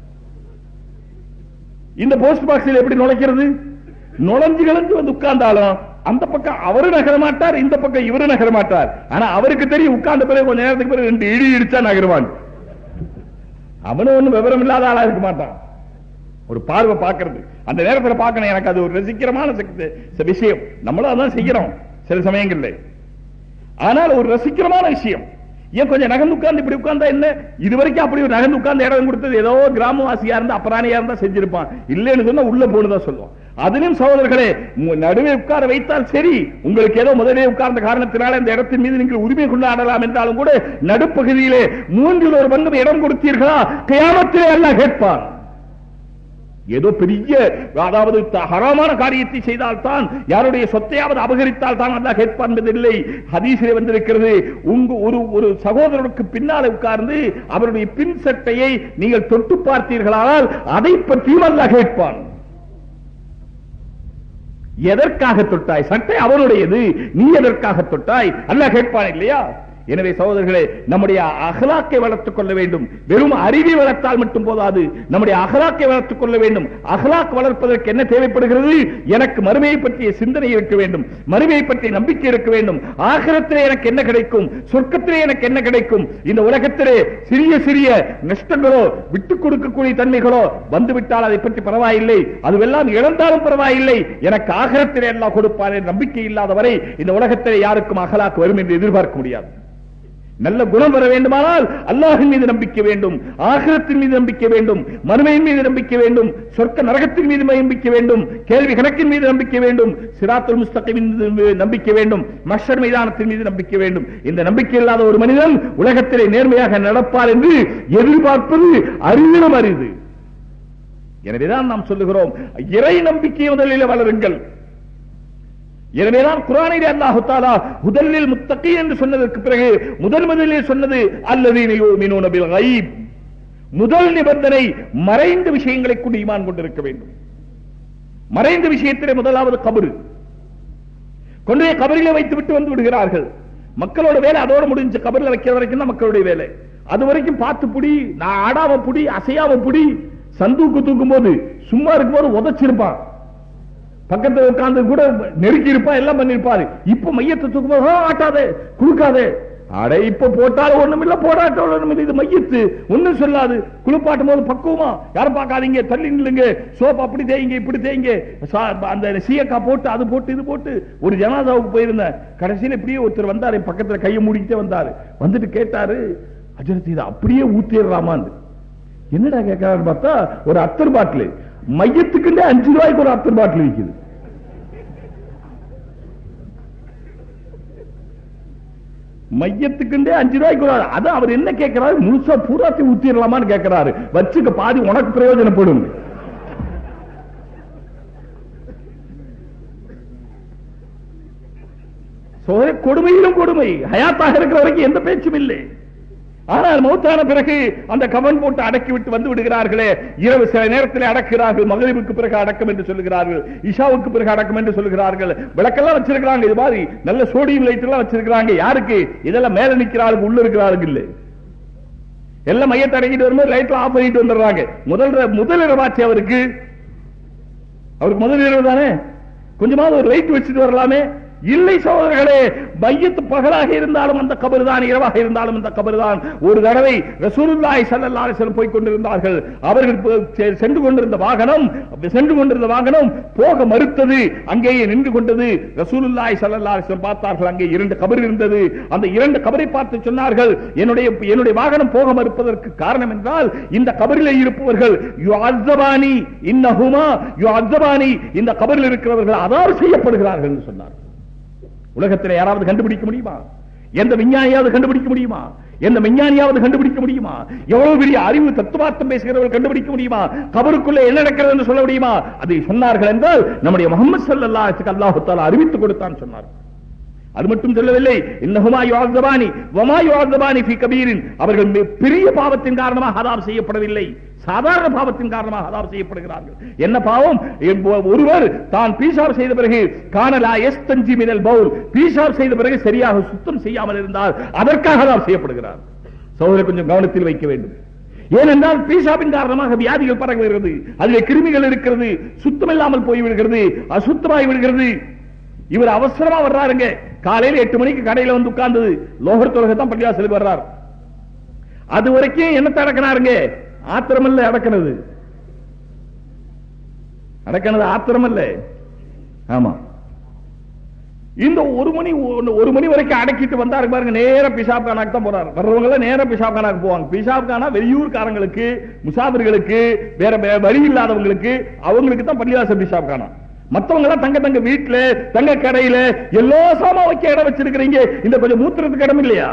இந்த போஸ்ட் பாக்ஸில் எப்படி நுழைக்கிறது? நுழைஞ்சு கிழஞ்சு வந்து உட்கார்ந்தாலும் அந்த பக்கம் அவரு நகர மாட்டார், இந்த பக்கம் இவரு நகர மாட்டார். ஆனா அவருக்கு தெரியும் உட்கார்ந்த பிறகு கொஞ்ச நேரத்துக்கு பிறகு ரெண்டு இடி இடிச்சா நகருவான். அவனும் ஒன்னும் விவரம் இல்லாத ஆளா இருக்க மாட்டான். ஒரு பார்வை பார்க்கிறது அந்த நேரத்தில் பார்க்கணும். எனக்கு அது ஒரு ரசிக்கிறமான விஷயம். நம்மளும் அதான் செய்யறோம் சில சமயங்கள்ல. ஆனால் ஒரு ரசிக்கிறமான விஷயம். ஏன் கொஞ்சம் நகர்ந்து உட்கார்ந்து இப்படி உட்கார்ந்தா என்ன? இதுவரைக்கும் அப்படி ஒரு நகர்ந்து உட்கார்ந்து இடம் கொடுத்தது ஏதோ கிராமவாசியா இருந்தா அப்புறானியா இருந்தா செஞ்சிருப்பான். இல்லைன்னு சொன்னா உள்ள போடுதான் சொல்லுவான். அதிலும் சகோதரர்களே, நடுவே உட்கார வைத்தால் சரி, உங்களுக்கு ஏதோ முதலே உட்கார்ந்த காரணத்தினால இந்த இடத்தின் மீது நீங்கள் உரிமை கொண்டாடலாம் என்றாலும் கூட நடுப்பகுதியிலே மூன்றில் ஒரு பங்கு இடம் கொடுத்தீர்களா, கியாமத்திலே அல்லாஹ் கேட்பான். ஏதோ பெரிய அதாவது ஹராமான காரியத்தை செய்தால் தான், யாருடைய சொத்தையாவது அபகரித்தால் தான் அல்லாஹ் கேட்பான் என்பதில்லை. ஹதீஸிலே வந்திருக்கிறது, உங்க ஒரு ஒரு சகோதரனுக்கு பின்னால் உட்கார்ந்து அவருடைய பின் சட்டையை நீங்கள் தொட்டு பார்த்தீர்களானால் அதை பற்றியும் அல்லாஹ் கேட்பான். எதற்காக தொட்டாய்? சட்டை அவனுடையது, நீ எதற்காக தொட்டாய்? அல்லாஹ் கேட்பான் இல்லையா? எனவே சகோதரர்களே, நம்முடைய அகலாக்கை வளர்த்துக் கொள்ள வேண்டும். வெறும் அறிவை வளர்த்தால் மட்டும் போதாது, நம்முடைய அகலாக்கை வளர்த்துக் கொள்ள வேண்டும். அகலாக் வளர்ப்பதற்கு என்ன தேவைப்படுகிறது? எனக்கு மறுமையை பற்றிய சிந்தனை இருக்க வேண்டும், மறுமையை பற்றிய நம்பிக்கை இருக்க வேண்டும். ஆகிரத்திலே எனக்கு என்ன கிடைக்கும், சொர்க்கத்திலே எனக்கு என்ன கிடைக்கும், இந்த உலகத்திலே சிறிய சிறிய நஷ்டங்களோ விட்டுக் கொடுக்கக்கூடிய தன்மைகளோ வந்துவிட்டால் அதை பற்றி பரவாயில்லை, அதுவெல்லாம் இழந்தாலும் பரவாயில்லை, எனக்கு ஆகிரத்திலே எல்லாம் கொடுப்பார் நம்பிக்கை இல்லாதவரை இந்த உலகத்திலே யாருக்கும் அகலாக் வரும் என்று எதிர்பார்க்க முடியாது. நல்ல குணம் வர வேண்டுமானால் அல்லாஹ்வின் மீது நம்பிக்கை வேண்டும், ஆகிரத்தின் மீது நம்பிக்கை வேண்டும், மறுமையின் மீது நம்பிக்கை வேண்டும், சொர்க்க நரகத்தின் மீது நம்பிக்கை வேண்டும், கேள்வி கணக்கின் மீது நம்பிக்கை வேண்டும், சிராத்துல் முஸ்தகீமின் மீது நம்பிக்கை வேண்டும், மஹ்ஷர் மைதானத்தின் மீது நம்பிக்கை வேண்டும். இந்த நம்பிக்கை இல்லாத ஒரு மனிதன் உலகத்திலே நேர்மையாக நடப்பார் என்று எதிர்பார்ப்பது அரிதிலும் அரிது. எனவேதான் நாம் சொல்லுகிறோம், இறை நம்பிக்கை முதலில் வளருங்கள். எனவேதான் குர்ஆனிலே அல்லாஹ் தஆலா ஹுதல்லில் முத்தகீன் என்று சொன்னதற்கு பிறகு முதல் முதலில் சொன்னது அல்லதீன யுமினூன பில் கைப். முதல் நிபந்தனை மறைந்த விஷயங்களை கொண்டு ஈமான் கொண்டிருக்க வேண்டும். மறைந்த விஷயத்திலே முதலாவது கபர். கொண்டு கபரிலே வைத்து விட்டு வந்து விடுகிறார்கள். மக்களோட வேலை அதோட முடிஞ்சு, கபரில் வைக்கிற வரைக்கும் தான் மக்களுடைய வேலை. அது வரைக்கும் பார்த்து புடி, நான் ஆடாம புடி, அசையாம புடி. சந்தூக்கு தூக்கும் போது சும்மா இருக்கும் போது உதச்சிருப்பான், பக்கத்தில் உட்கார்ந்து கூட நெருக்கி இருப்பா, எல்லாம் பண்ணிருப்பாரு. இப்ப மையத்தை தூக்கும் போது ஆட்டாதே, குளுக்காதே. அடை இப்ப போட்டாலும் ஒண்ணும் இல்ல, போடாட்டாலும் ஒண்ணும் இல்ல, இது மையத்து ஒண்ணும் சொல்லாது. குளிப்பாட்டும் போது பக்குவமா யாரும் பார்க்காதீங்க, தள்ளி நில்லுங்க, சோப் அப்படி தேய்ங்க இப்படி தேய்ங்க, அந்த சீயக்கா போட்டு அது போட்டு இது போட்டு. ஒரு ஜனாதாவுக்கு போயிருந்தேன், கடைசியில் இப்படியே ஒருத்தர் வந்தாரு, பக்கத்துல கையை மூடிக்கிட்டே வந்தாரு. வந்துட்டு கேட்டாரு, அஜரத் இதை அப்படியே ஊத்திடுறாமான்னு. என்னடா கேட்கிறாரு பார்த்தா, ஒரு அத்தர் பாட்டில் மையத்துக்குண்டே அஞ்சு ரூபாய்க்கு ஒரு அத்தர் பாட்டில் விற்குது. மையத்துக்குண்டே அஞ்சு ரூபாய்க்கு அது அவர் என்ன கேட்கிறாரு, முழுசா பூராத்தி ஊத்திடலாமான்னு கேட்கிறாரு. வச்சுக்க பாதி உனக்கு பிரயோஜனப்படும். கொடுமையிலும் கொடுமை. ஹயாத்தாக இருக்கிற வரைக்கும் எந்த பேச்சும் இல்லை. ஆனால் மௌத்தான பிறகு அந்த கவன் போட்டு அடக்கி விட்டு வந்து விடுகிறார்களே, இரவு சில நேரத்தில் அடக்குகிறார்கள், மகரிபுக்கு பிறகு அடக்கம் என்று சொல்லுகிறார்கள், இஷாவுக்கு பிறகு அடக்கம் என்று சொல்லுகிறார்கள். விளக்கெல்லாம் வச்சிருக்கிறாங்க, இது மாதிரி நல்ல சோடியம் லைட் எல்லாம் வச்சிருக்கிறாங்க. யாருக்கு? இதெல்லாம் மேல நிற்கிறார்கள், உள்ள இருக்கிறார்கள் இல்லை. எல்லாம் மையத்தை அடக்கிட்டு வரும்போது லைட் ஆஃப் பண்ணிட்டு வந்துடுறாங்க. முதல் முதல் இரவாச்சு அவருக்கு, அவருக்கு முதல் இரவு தானே, கொஞ்சமாவது ஒரு லைட் வச்சுட்டு வரலாமே. இல்லை சகோதரர்களே, மையத்து பகலாக இருந்தாலும் அந்த கபர் தான், இரவாக இருந்தாலும் அந்த கபர் தான். ஒரு தடவை ரசூலுல்லாஹி ஸல்லல்லாஹு அலைஹி வஸல்லம் போய் கொண்டிருந்தார்கள். அவர்கள் சென்று கொண்டிருந்த வாகனம் சென்று கொண்டிருந்த வாகனம் போக மறுத்தது, அங்கேயே நின்று கொண்டது. ரசூலுல்லாஹி ஸல்லல்லாஹு அலைஹி வஸல்லம் பார்த்தார்கள், அங்கே இரண்டு கபர் இருந்தது. அந்த இரண்டு கபரை பார்த்து சொன்னார்கள், என்னுடைய என்னுடைய வாகனம் போக மறுப்பதற்கு காரணம் என்றால் இந்த கபரில் இருப்பவர்கள் யுஅzzபானி இன்னஹுமா யுஅzzபானி, இந்த கபரில் இருக்கிறவர்கள் அதார் செய்யப்படுகிறார்கள் என்று சொன்னார். உலகத்தில் யாராவது கண்டுபிடிக்க முடியுமா? எந்த விஞ்ஞானியாவது கண்டுபிடிக்க முடியுமா? எந்த விஞ்ஞானியாவது கண்டுபிடிக்க முடியுமா? எவ்வளவு பெரிய அறிவு தத்துவார்த்தம் பேசுகிறவர்கள் கண்டுபிடிக்க முடியுமா? கபருக்குள்ள என்ன நடக்கிறது என்று சொல்ல முடியுமா? அதை சொன்னார்கள் என்றால் நம்முடைய முஹம்மது ஸல்லல்லாஹு அலைஹி வஸல்லம் அல்லாஹ் தஆலா அறிவித்துக் கொடுத்தான் சொன்னார். அது மட்டும் சொல்லவில்லை, இன்னஹுமா யுஅzzபானி வமா யுஅzzபானி ஃபீ கபீரின், அவர்கள் பெரிய பாவத்தின் காரணமாக அதாப் செய்யப்படவில்லை, சாதாரண பாவத்தின் காரணமாக அதாப் செய்யப்படுகிறார்கள். என்ன பாவம்? ஒருவர் தான் பீசாப் செய்த பிறகு கானலா யஸ்தஞ்சி மினல் பவுல், பீசாப் செய்த பிறகு சரியாக சுத்தம் செய்யாமல் இருந்தால் அதற்காக அதாப் செய்யப்படுகிறார். சகோதரர் கொஞ்சம் கவனத்தில் வைக்க வேண்டும். ஏனென்றால் பீசாபின் காரணமாக வியாதிகள் பரவுகிறது, அதிலே கிருமிகள் இருக்கிறது, சுத்தம் இல்லாமல் போய்விடுகிறது, அசுத்தமாகி விடுகிறது. இவர் அவசரமா வர்றாருங்க, காலையில் எட்டு மணிக்கு கடையில வந்து உட்கார்ந்தது, லோகர் தொழுகை தான் பள்ளிவாசலுக்கு வர்றார். அது வரைக்கும் என்னத்தை அடக்கினாருங்க? ஆத்திரமல்ல அடக்கினது, அடக்கினது ஆத்திரமல்ல. ஆமா, இந்த ஒரு மணி ஒரு மணி வரைக்கும் அடக்கிட்டு வந்தாரு பாருங்க, நேர பிசாப் கானாக்கு தான் போறாரு. வர்றவங்க எல்லாம் நேர பிசாப் கானாக்கு போவாங்க. பிசாப் கானா வெளியூர்காரங்களுக்கு, முசாபிர்களுக்கு, வேற வழி இல்லாதவங்களுக்கு, அவங்களுக்கு தான் பள்ளிவாசல் பிசாப் கானா. மத்தவங்க எல்லாம் தங்க தங்க வீட்டுல தங்க கடையில எல்லா சாமா வைக்க இடம் வச்சிருக்கிறீங்க, இந்த கொஞ்சம் மூத்திரத்துக்கு இடம் இல்லையா?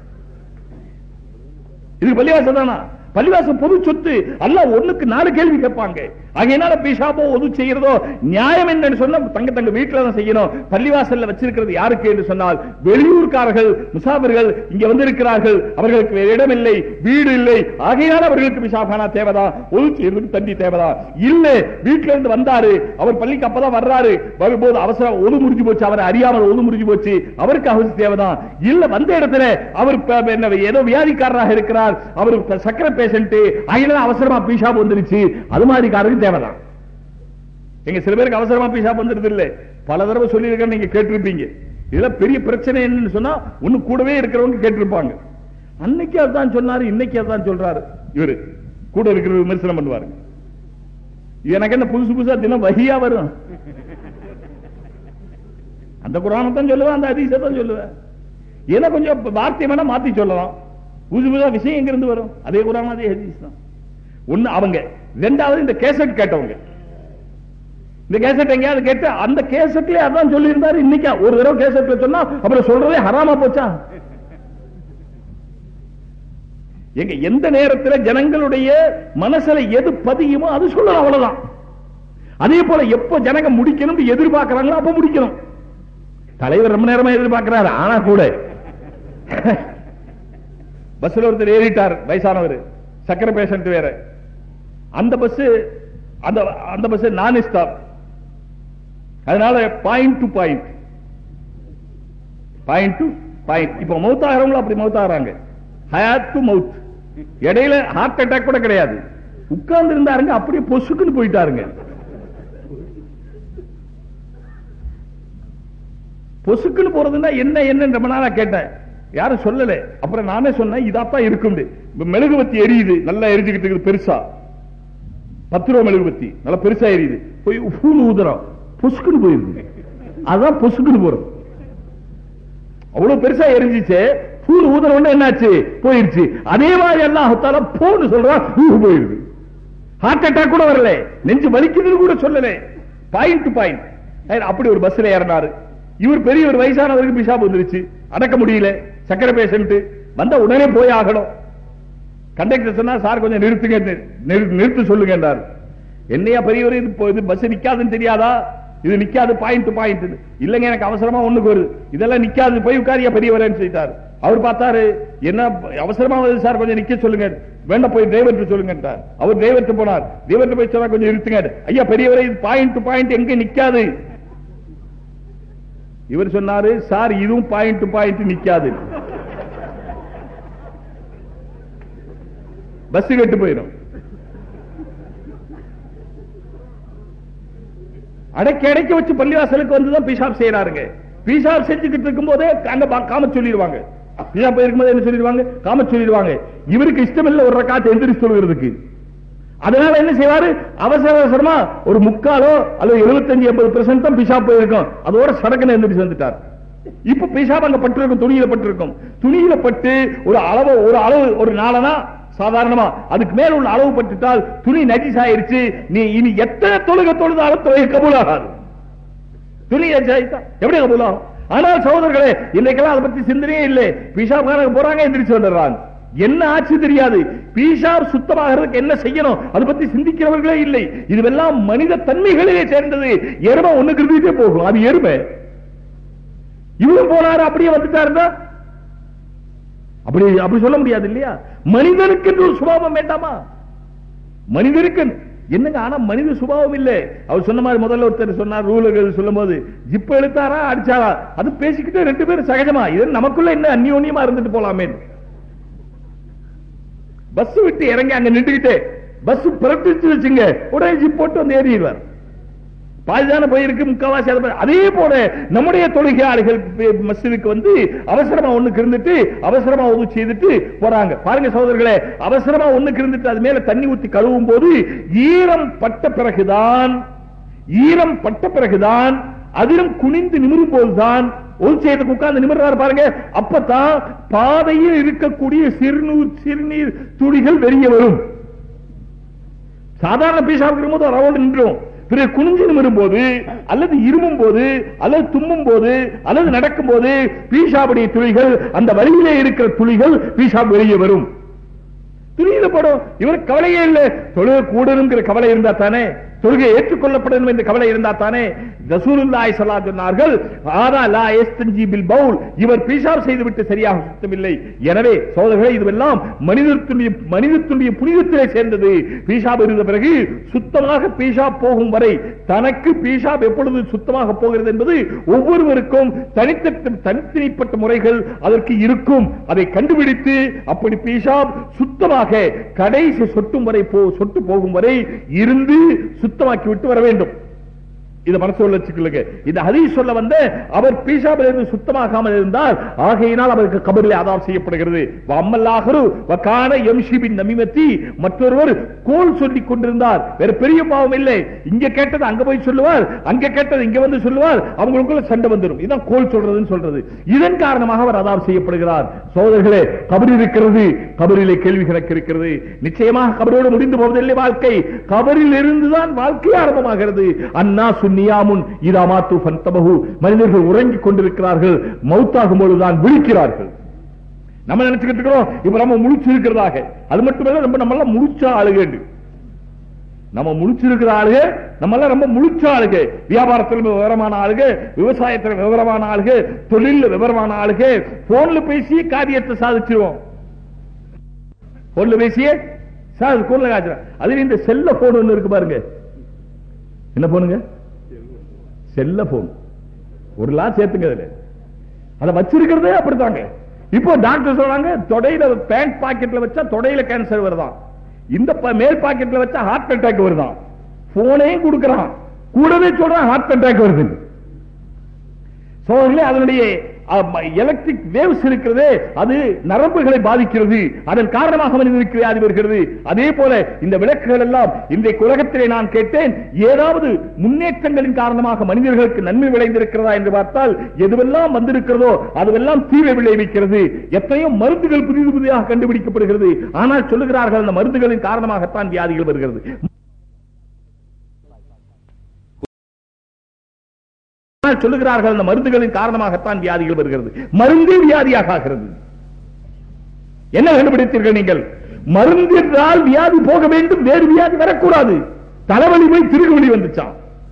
இது பள்ளிவாசல் தானா? பள்ளிவாசல் பொது சொத்து. அல்லாஹ் ஒண்ணுக்கு நாலு கேள்வி கேட்பாங்க. ஆகையினால பிஷாபோ ஒது செய்யறதோ நியாயம் என்னன்னு சொன்னா தங்க தங்க வீட்டுல தான் செய்யணும். பள்ளிவாசல்ல வச்சிருக்கிறது யாருக்கு என்று சொன்னால் வெளியூர்காரர்கள், முசாபிர்கள் இங்க வந்திருக்கிறார்கள், அவர்களுக்கு இடம் இல்லை, வீடு இல்லை. ஆகையினால அவர்களுக்கு பிஷாபானா தேவைதான், ஒது செய்யறதுக்கு தண்ணி தேவைதான். இல்ல வீட்டுல இருந்து வந்தாரு, அவர் பள்ளிக்கு அப்பதான் வர்றாரு, வரும்போது அவசரம் ஒது முடிஞ்சு போச்சு, அவர் அறியாமல் ஒது முடிஞ்சு போச்சு, அவருக்கு அவசியம் தேவைதான். இல்ல வந்த இடத்துல அவர் ஏதோ வியாதிக்காரராக இருக்கிறார், அவர் சக்கரை பேஷண்ட், ஆகையினால அவசரமா பிஷாப் வந்துருச்சு, அது மாதிரி காரருக்கு தேவைதான். எங்க சில பேருக்கு அவசரமா பிஷாப் வந்துருது இல்ல, பல தடவை சொல்லி இருக்க, நீங்க கேட்டிருப்பீங்க. இதெல்லாம் பெரிய பிரச்சனை என்னன்னு சொன்னா ஒண்ணு கூடவே இருக்கிறவங்க கேட்டிருப்பாங்க. அன்னைக்கு அதுதான் சொன்னாரு, இன்னைக்கு அதுதான் சொல்றாரு. இவரு கூட இருக்கிற விமர்சனம் பண்ணுவாரு. எனக்கு என்ன புதுசு புதுசா தினம் வஹியா வரும்? அந்த குர்ஆனை தான் சொல்லுவேன், அந்த ஹதீஸை தான் சொல்லுவேன். ஏன்னா கொஞ்சம் வார்த்தை வேணா மாத்தி சொல்லலாம். புதுசு புதுசா விஷயம் எங்க இருந்து வரும்? அதே குர்ஆன் அதே ஹதீஸ் தான். ஒண்ணு அவங்க, ரெண்டாவது இந்த கேசட் கேட்டவங்க. இந்த கேசட் எங்கேயாவது கேட்டு அந்த கேசட்ல அதான் சொல்லி இருந்தாரு, இன்னைக்கு ஒரு தடவை கேசட்ல சொன்னா அப்புறம் சொல்றதே ஹராமா போச்சா? எங்க எந்த நேரத்தில் ஜனங்களுடைய மனசுல எது பதியுமோ அது சொல்லலாம், அவ்வளவுதான். அதே போல எப்ப ஜனங்க முடிக்கணும் எதிர்பார்க்கிறாங்களோ அப்ப முடிக்கணும். தலைவர் ரொம்ப நேரமா எதிர்பார்க்கிறாரு, ஆனா கூட பஸ்ல ஒருத்தர் ஏறிட்டார், வயசானவர், சக்கரை பேஷண்ட் வேற. அந்த பஸ் அந்த அந்த பஸ் நான் ஸ்டாப், அதனால point to point point to point. இப்ப மவுத் ஆகிறவங்களும் அப்படி மவுத் ஆகிறாங்க, ஹயாத் டு மவுத். இடையில ஹார்ட் அட்டாக் கூட கிடையாது, உட்கார்ந்து இருந்தாருங்க அப்படியே பொசுக்குன்னு போயிட்டாருங்க. பொசுக்குன்னு போறதுன்னா என்ன என்ன ரொம்ப நாளா கேட்டேன், யாரும் சொல்லல. அப்புறம் நானே சொன்னேன், இதாத்தான் இருக்கும். மெழுகுவத்தி எரியுது, நல்லா எரிஞ்சுக்கிட்டு இருக்குது, பெருசா பத்து ரூபா மெழுகுவத்தி நல்லா பெருசா எரியுது, போய் பூல் ஊதுறோம், பொசுக்குன்னு போயிருது. அதான் பொசுக்குன்னு போறோம். அவ்வளவு பெருசா எரிஞ்சிச்சு, பூல் ஊதுறோம் என்னாச்சு, போயிருச்சு. அதே மாதிரி அல்லாஹ் தஆலா போன்னு சொல்றான், போயிருது. ஹார்ட் அட்டாக் கூட வரல, நெஞ்சு வலிக்குதுன்னு கூட சொல்லல, பாயிண்ட் டு பாயிண்ட். அப்படி ஒரு பஸ்ல ஏறினாரு. இவர் பெரிய ஒரு வயசானவருக்கு பிஷாப் வந்துருச்சு, அடக்க முடியல, சக்கரை பேஷண்ட் வந்த உடனே போய் ஆகணும். கண்டக்டர் சொன்னா சார் கொஞ்சம் நிறுத்துங்க, நிறுத்து சொல்லுங்க என்றார். என்னையா பெரியவர், இது பஸ் நிக்காதுன்னு தெரியாதா? இது நிக்காது, பாயிண்ட் பாயிண்ட். இல்லங்க எனக்கு அவசரமா ஒண்ணுக்கு வருது, இதெல்லாம் நிக்காது, போய் உட்காரியா பெரியவரேன்னு சொல்லிட்டாரு. அவர் பார்த்தாரு, என்ன அவசரமா வருது சார், கொஞ்சம் நிக்க சொல்லுங்க. வேண்டாம் போய் டிரைவர் சொல்லுங்க. அவர் டிரைவர் போனார், டிரைவர் போய் சொன்னா கொஞ்சம் நிறுத்துங்க. ஐயா பெரியவரே இது பாயிண்ட் பாயிண்ட் எங்க நிக்காது. இவர் சொன்னாரு, சார் இதுவும் பாயிண்ட் பாயிண்ட் நிக்காது, பஸ் கெட்டு போயிடும். அடைக்க அடைக்க வச்சு பள்ளிவாசலுக்கு வந்துதான் பிஷாப் செய்யறாருங்க. பிஷாப் செஞ்சுக்கிட்டு இருக்கும் போதே அங்க காம சொல்லிடுவாங்க. பிஷாப் போயிருக்கும் போது என்ன சொல்லிடுவாங்க, காம சொல்லிடுவாங்க. இவருக்கு இஷ்டம் இல்ல ஒரு ரக்காத்து எந்திரிச்சு சொல்கிறதுக்கு. அதனால என்ன செய்வாரு, அவசர அவசரமா ஒரு முக்காலோ அல்லது எழுபத்தஞ்சு எண்பது பெர்சென்ட் தான் பிஷாப் போயிருக்கும், அதோட சடக்குன்னு எந்திரிச்சு வந்துட்டார். இப்ப பிஷாப் அங்க பட்டிருக்கும், துணியில பட்டிருக்கும். துணியில பட்டு ஒரு அளவு ஒரு அளவு ஒரு நாளனா சாதாரணமா அதுக்கு மேல உள்ள அளவு பட்டுட்டால் துணி நஜீஸ் ஆயிருச்சு. நீ இனி எத்தனை தொழுகை தொழுதாலும் தொழுகை கபூல் ஆகாது. துணி நஜீஸா எப்படி கபூல் ஆகும்? ஆனால் சகோதரர்களே, இன்னைக்கெல்லாம் அதை பத்தி சிந்தனையே இல்லை. பிஷாப் போறாங்க, எந்திரிச்சு வந்துடுறாங்க. என்ன ஆச்சு தெரியாது. பிஷாப் சுத்தமாகிறதுக்கு என்ன செய்யணும் அதை பத்தி சிந்திக்கிறவர்களே இல்லை. இதுவெல்லாம் மனித தன்மைகளிலே சேர்ந்தது. எருமை ஒண்ணு கிருதிட்டே போகும், அது எருமை. இவரும் போனாரு அப்படியே வந்துட்டாருன்னா அப்படி அப்படி சொல்ல முடியாது இல்லையா? மனிதனுக்கு ஒரு சுபாவம் வேண்டாமா? மனிதனுக்கு என்னங்க, ஆனா மனித சுபாவம் இல்லை. அவர் சொன்ன மாதிரி முதல்ல ஒருத்தர் சொன்னார், ரூலர்கள் சொல்லும் போது ஜிப்ப எழுத்தாரா அடிச்சாரா, அது பேசிக்கிட்டு ரெண்டு பேரும் சகஜமா இது நமக்குள்ள என்ன அந்யோன்யமா இருந்துட்டு போலாமே. பஸ் விட்டு இறங்கி அங்க நின்றுகிட்டே பஸ் புரட்டிச்சு வச்சுங்க, உடனே ஜிப் போட்டு வந்து ஏறிடுவார். பாதிதான போயிருக்கு, முக்காவாசி. அதே போல நம்முடைய தொழுகையாளர்கள் மஸ்ஜிதுக்கு வந்து அவசரமா ஒண்ணுக்கு இருந்துட்டு அவசரமா உது செய்துட்டு போறாங்க. பாருங்க சகோதரர்களே, அவசரமா ஒண்ணுக்கு இருந்துட்டு அது மேல தண்ணி ஊத்தி கழுவும் போது ஈரம் பட்ட பிறகுதான் ஈரம் பட்ட பிறகுதான் அதிலும் குனிந்து நிமிரும் போதுதான் ஒரு செய்யறதுக்கு உட்கார்ந்து நிமிர்றாரு பாருங்க. அப்பதான் பாதையில் இருக்கக்கூடிய சிறுநீர் சிறுநீர் துளிகள் வெளியே வரும். சாதாரண பீஷாவுக்கு இருக்கும்போது ரவுண்ட் நின்றும். பிறகு குனிஞ்சு நிமிரும் போது அல்லது இருமும் போது அல்லது தும்மும் போது அல்லது நடக்கும் போது பீஷாவுடைய துளிகள், அந்த வழியிலே இருக்கிற துளிகள் பீஷாப் வெளியே வரும். துணியில படும். இவர் கவலையே இல்லை. தொழுகை கூடணுங்கிற கவலை இருந்தா தானே, தொழுகை ஏற்றுக்கொள்ளப்படணும் என்ற கவலை இருந்தா தானே. ரசூலுல்லாஹி ஸல்லல்லாஹு அலைஹி சொன்னார்கள், ஆனா லா யஸ்தஞ்சி பில் பவுல், இவர் பீஷாப் செய்துவிட்டு சரியாக சுத்தமில்லை. எனவே சகோதரர்களே, இதுவெல்லாம் மனிதத்துடைய மனிதத்துடைய புனிதத்திலே சேர்ந்தது. பீஷாப் இருந்த பிறகு சுத்தமாக பீஷாப் போகும் வரை, தனக்கு பீஷாப் எப்பொழுது சுத்தமாக போகிறது என்பது ஒவ்வொருவருக்கும் தனித்த தனித்தனிப்பட்ட முறைகள் அதற்கு இருக்கும். அதை கண்டுபிடித்து அப்படி பீஷாப் சுத்தமாக கடைசி சொட்டும் வரை சொட்டு போகும் வரை இருந்து சுத்தமாக்கி விட்டு வர வேண்டும். இத மனசுல வச்சுக்கொள்ளுங்க. இந்த ஹதீஸ் சொல்ல வந்த அவர் பீஷாபில் இருந்து சுத்தமாகாமல் இருந்தால் ஆகையினால் அவருக்கு கபரிலே அதாப் செய்யப்படுகிறது. வம்மல்லாஹரு வகான யம்ஷி பின் நமீமத்தி, மற்றொருவர் கோல் சொல்லிக் கொண்டிருந்தார். வேற பெரிய பாவம் இல்லை. இங்க கேட்டது அங்க போய் சொல்லுவார், அங்க கேட்டது இங்க வந்து சொல்லுவார், அவங்களுக்குள்ள சண்டை வந்துடும். இதான் கோல் சொல்றதுன்னு சொல்றது. இதன் காரணமாக அவர் அதாப் செய்யப்படுகிறார். சகோதரர்களே, கபர் இருக்கிறது, கபரிலே கேள்வி கணக்கு இருக்கிறது. நிச்சயமாக கபரோடு முடிந்து போவதில்லை வாழ்க்கை. கபரில் இருந்துதான் வாழ்க்கை ஆரம்பமாகிறது. அன்னா நியாமுன் இதாமாத்து ஃபன்தபஹு, மனிதர்கள் உறங்கிக் கொண்டிருக்கிறார்கள், மௌத்தாகும் பொழுதுதான் விழிக்கிறார்கள். நம்ம நினைச்சுக்கிட்டு இருக்கிறோம் இப்ப நம்ம முழிச்சு இருக்கிறதாக. அது மட்டுமல்ல, நம்ம நம்ம எல்லாம் முழிச்சா ஆளுக, நம்ம முழிச்சிருக்கிற ஆளுக, நம்ம எல்லாம் ரொம்ப முழிச்ச ஆளுக. வியாபாரத்தில் விவரமான ஆளுக, விவசாயத்தில் விவரமான ஆளுக, தொழில் விவரமான ஆளுக. போன்ல பேசிய காரியத்தை சாதிச்சிருவோம். போன்ல பேசிய சாதி. அதுல இந்த செல்ல போன் ஒண்ணு இருக்கு பாருங்க. என்ன போனுங்க? செல்ல போன். ஒரு லா சேர்த்துங்க. அதுல அதை வச்சிருக்கிறதே அப்படித்தாங்க. இப்போ டாக்டர் சொல்றாங்க, தொடையில பேண்ட் பாக்கெட்ல வச்சா தொடையில கேன்சர் வருதான், இந்த மேல் பாக்கெட்ல வச்சா ஹார்ட் அட்டாக் வருதான். போனையும் கொடுக்கிறான், கூடவே சொல்றான் ஹார்ட் அட்டாக் வருது. சோதனை அதனுடைய எலக்ட்ரிக் வேவ்ஸ் இருக்கிறது, அது நரம்புகளை பாதிக்கிறது. அதன் காரணமாக மனிதனுக்கு வியாதி வருகிறது. அதே போல இந்த விளக்குகள் எல்லாம் இன்றைக்கு உலகத்திலே நான் கேட்டேன், ஏதாவது முன்னேற்றங்களின் காரணமாக மனிதர்களுக்கு நன்மை விளைந்திருக்கிறதா என்று பார்த்தால் எதுவெல்லாம் வந்திருக்கிறதோ அதுவெல்லாம் தீமை விளைவிக்கிறது. எத்தனையோ மருந்துகள் புதிது புதிதாக கண்டுபிடிக்கப்படுகிறது. ஆனால் சொல்லுகிறார்கள் அந்த மருந்துகளின் காரணமாகத்தான் வியாதிகள் வருகிறது. சொல்லுகிறார்கள் அந்த மருந்துகளின் காரணமாகத்தான் வியாதிகள் வருகிறது. மருந்தே வியாதியாக ஆகிறது. என்ன கண்டுபிடித்தீர்கள் நீங்கள்? மருந்தினால் வியாதி போக வேண்டும், வேறு வியாதி வரக்கூடாது. தலைவலி போய் திருகுவலி வந்துச்சான்.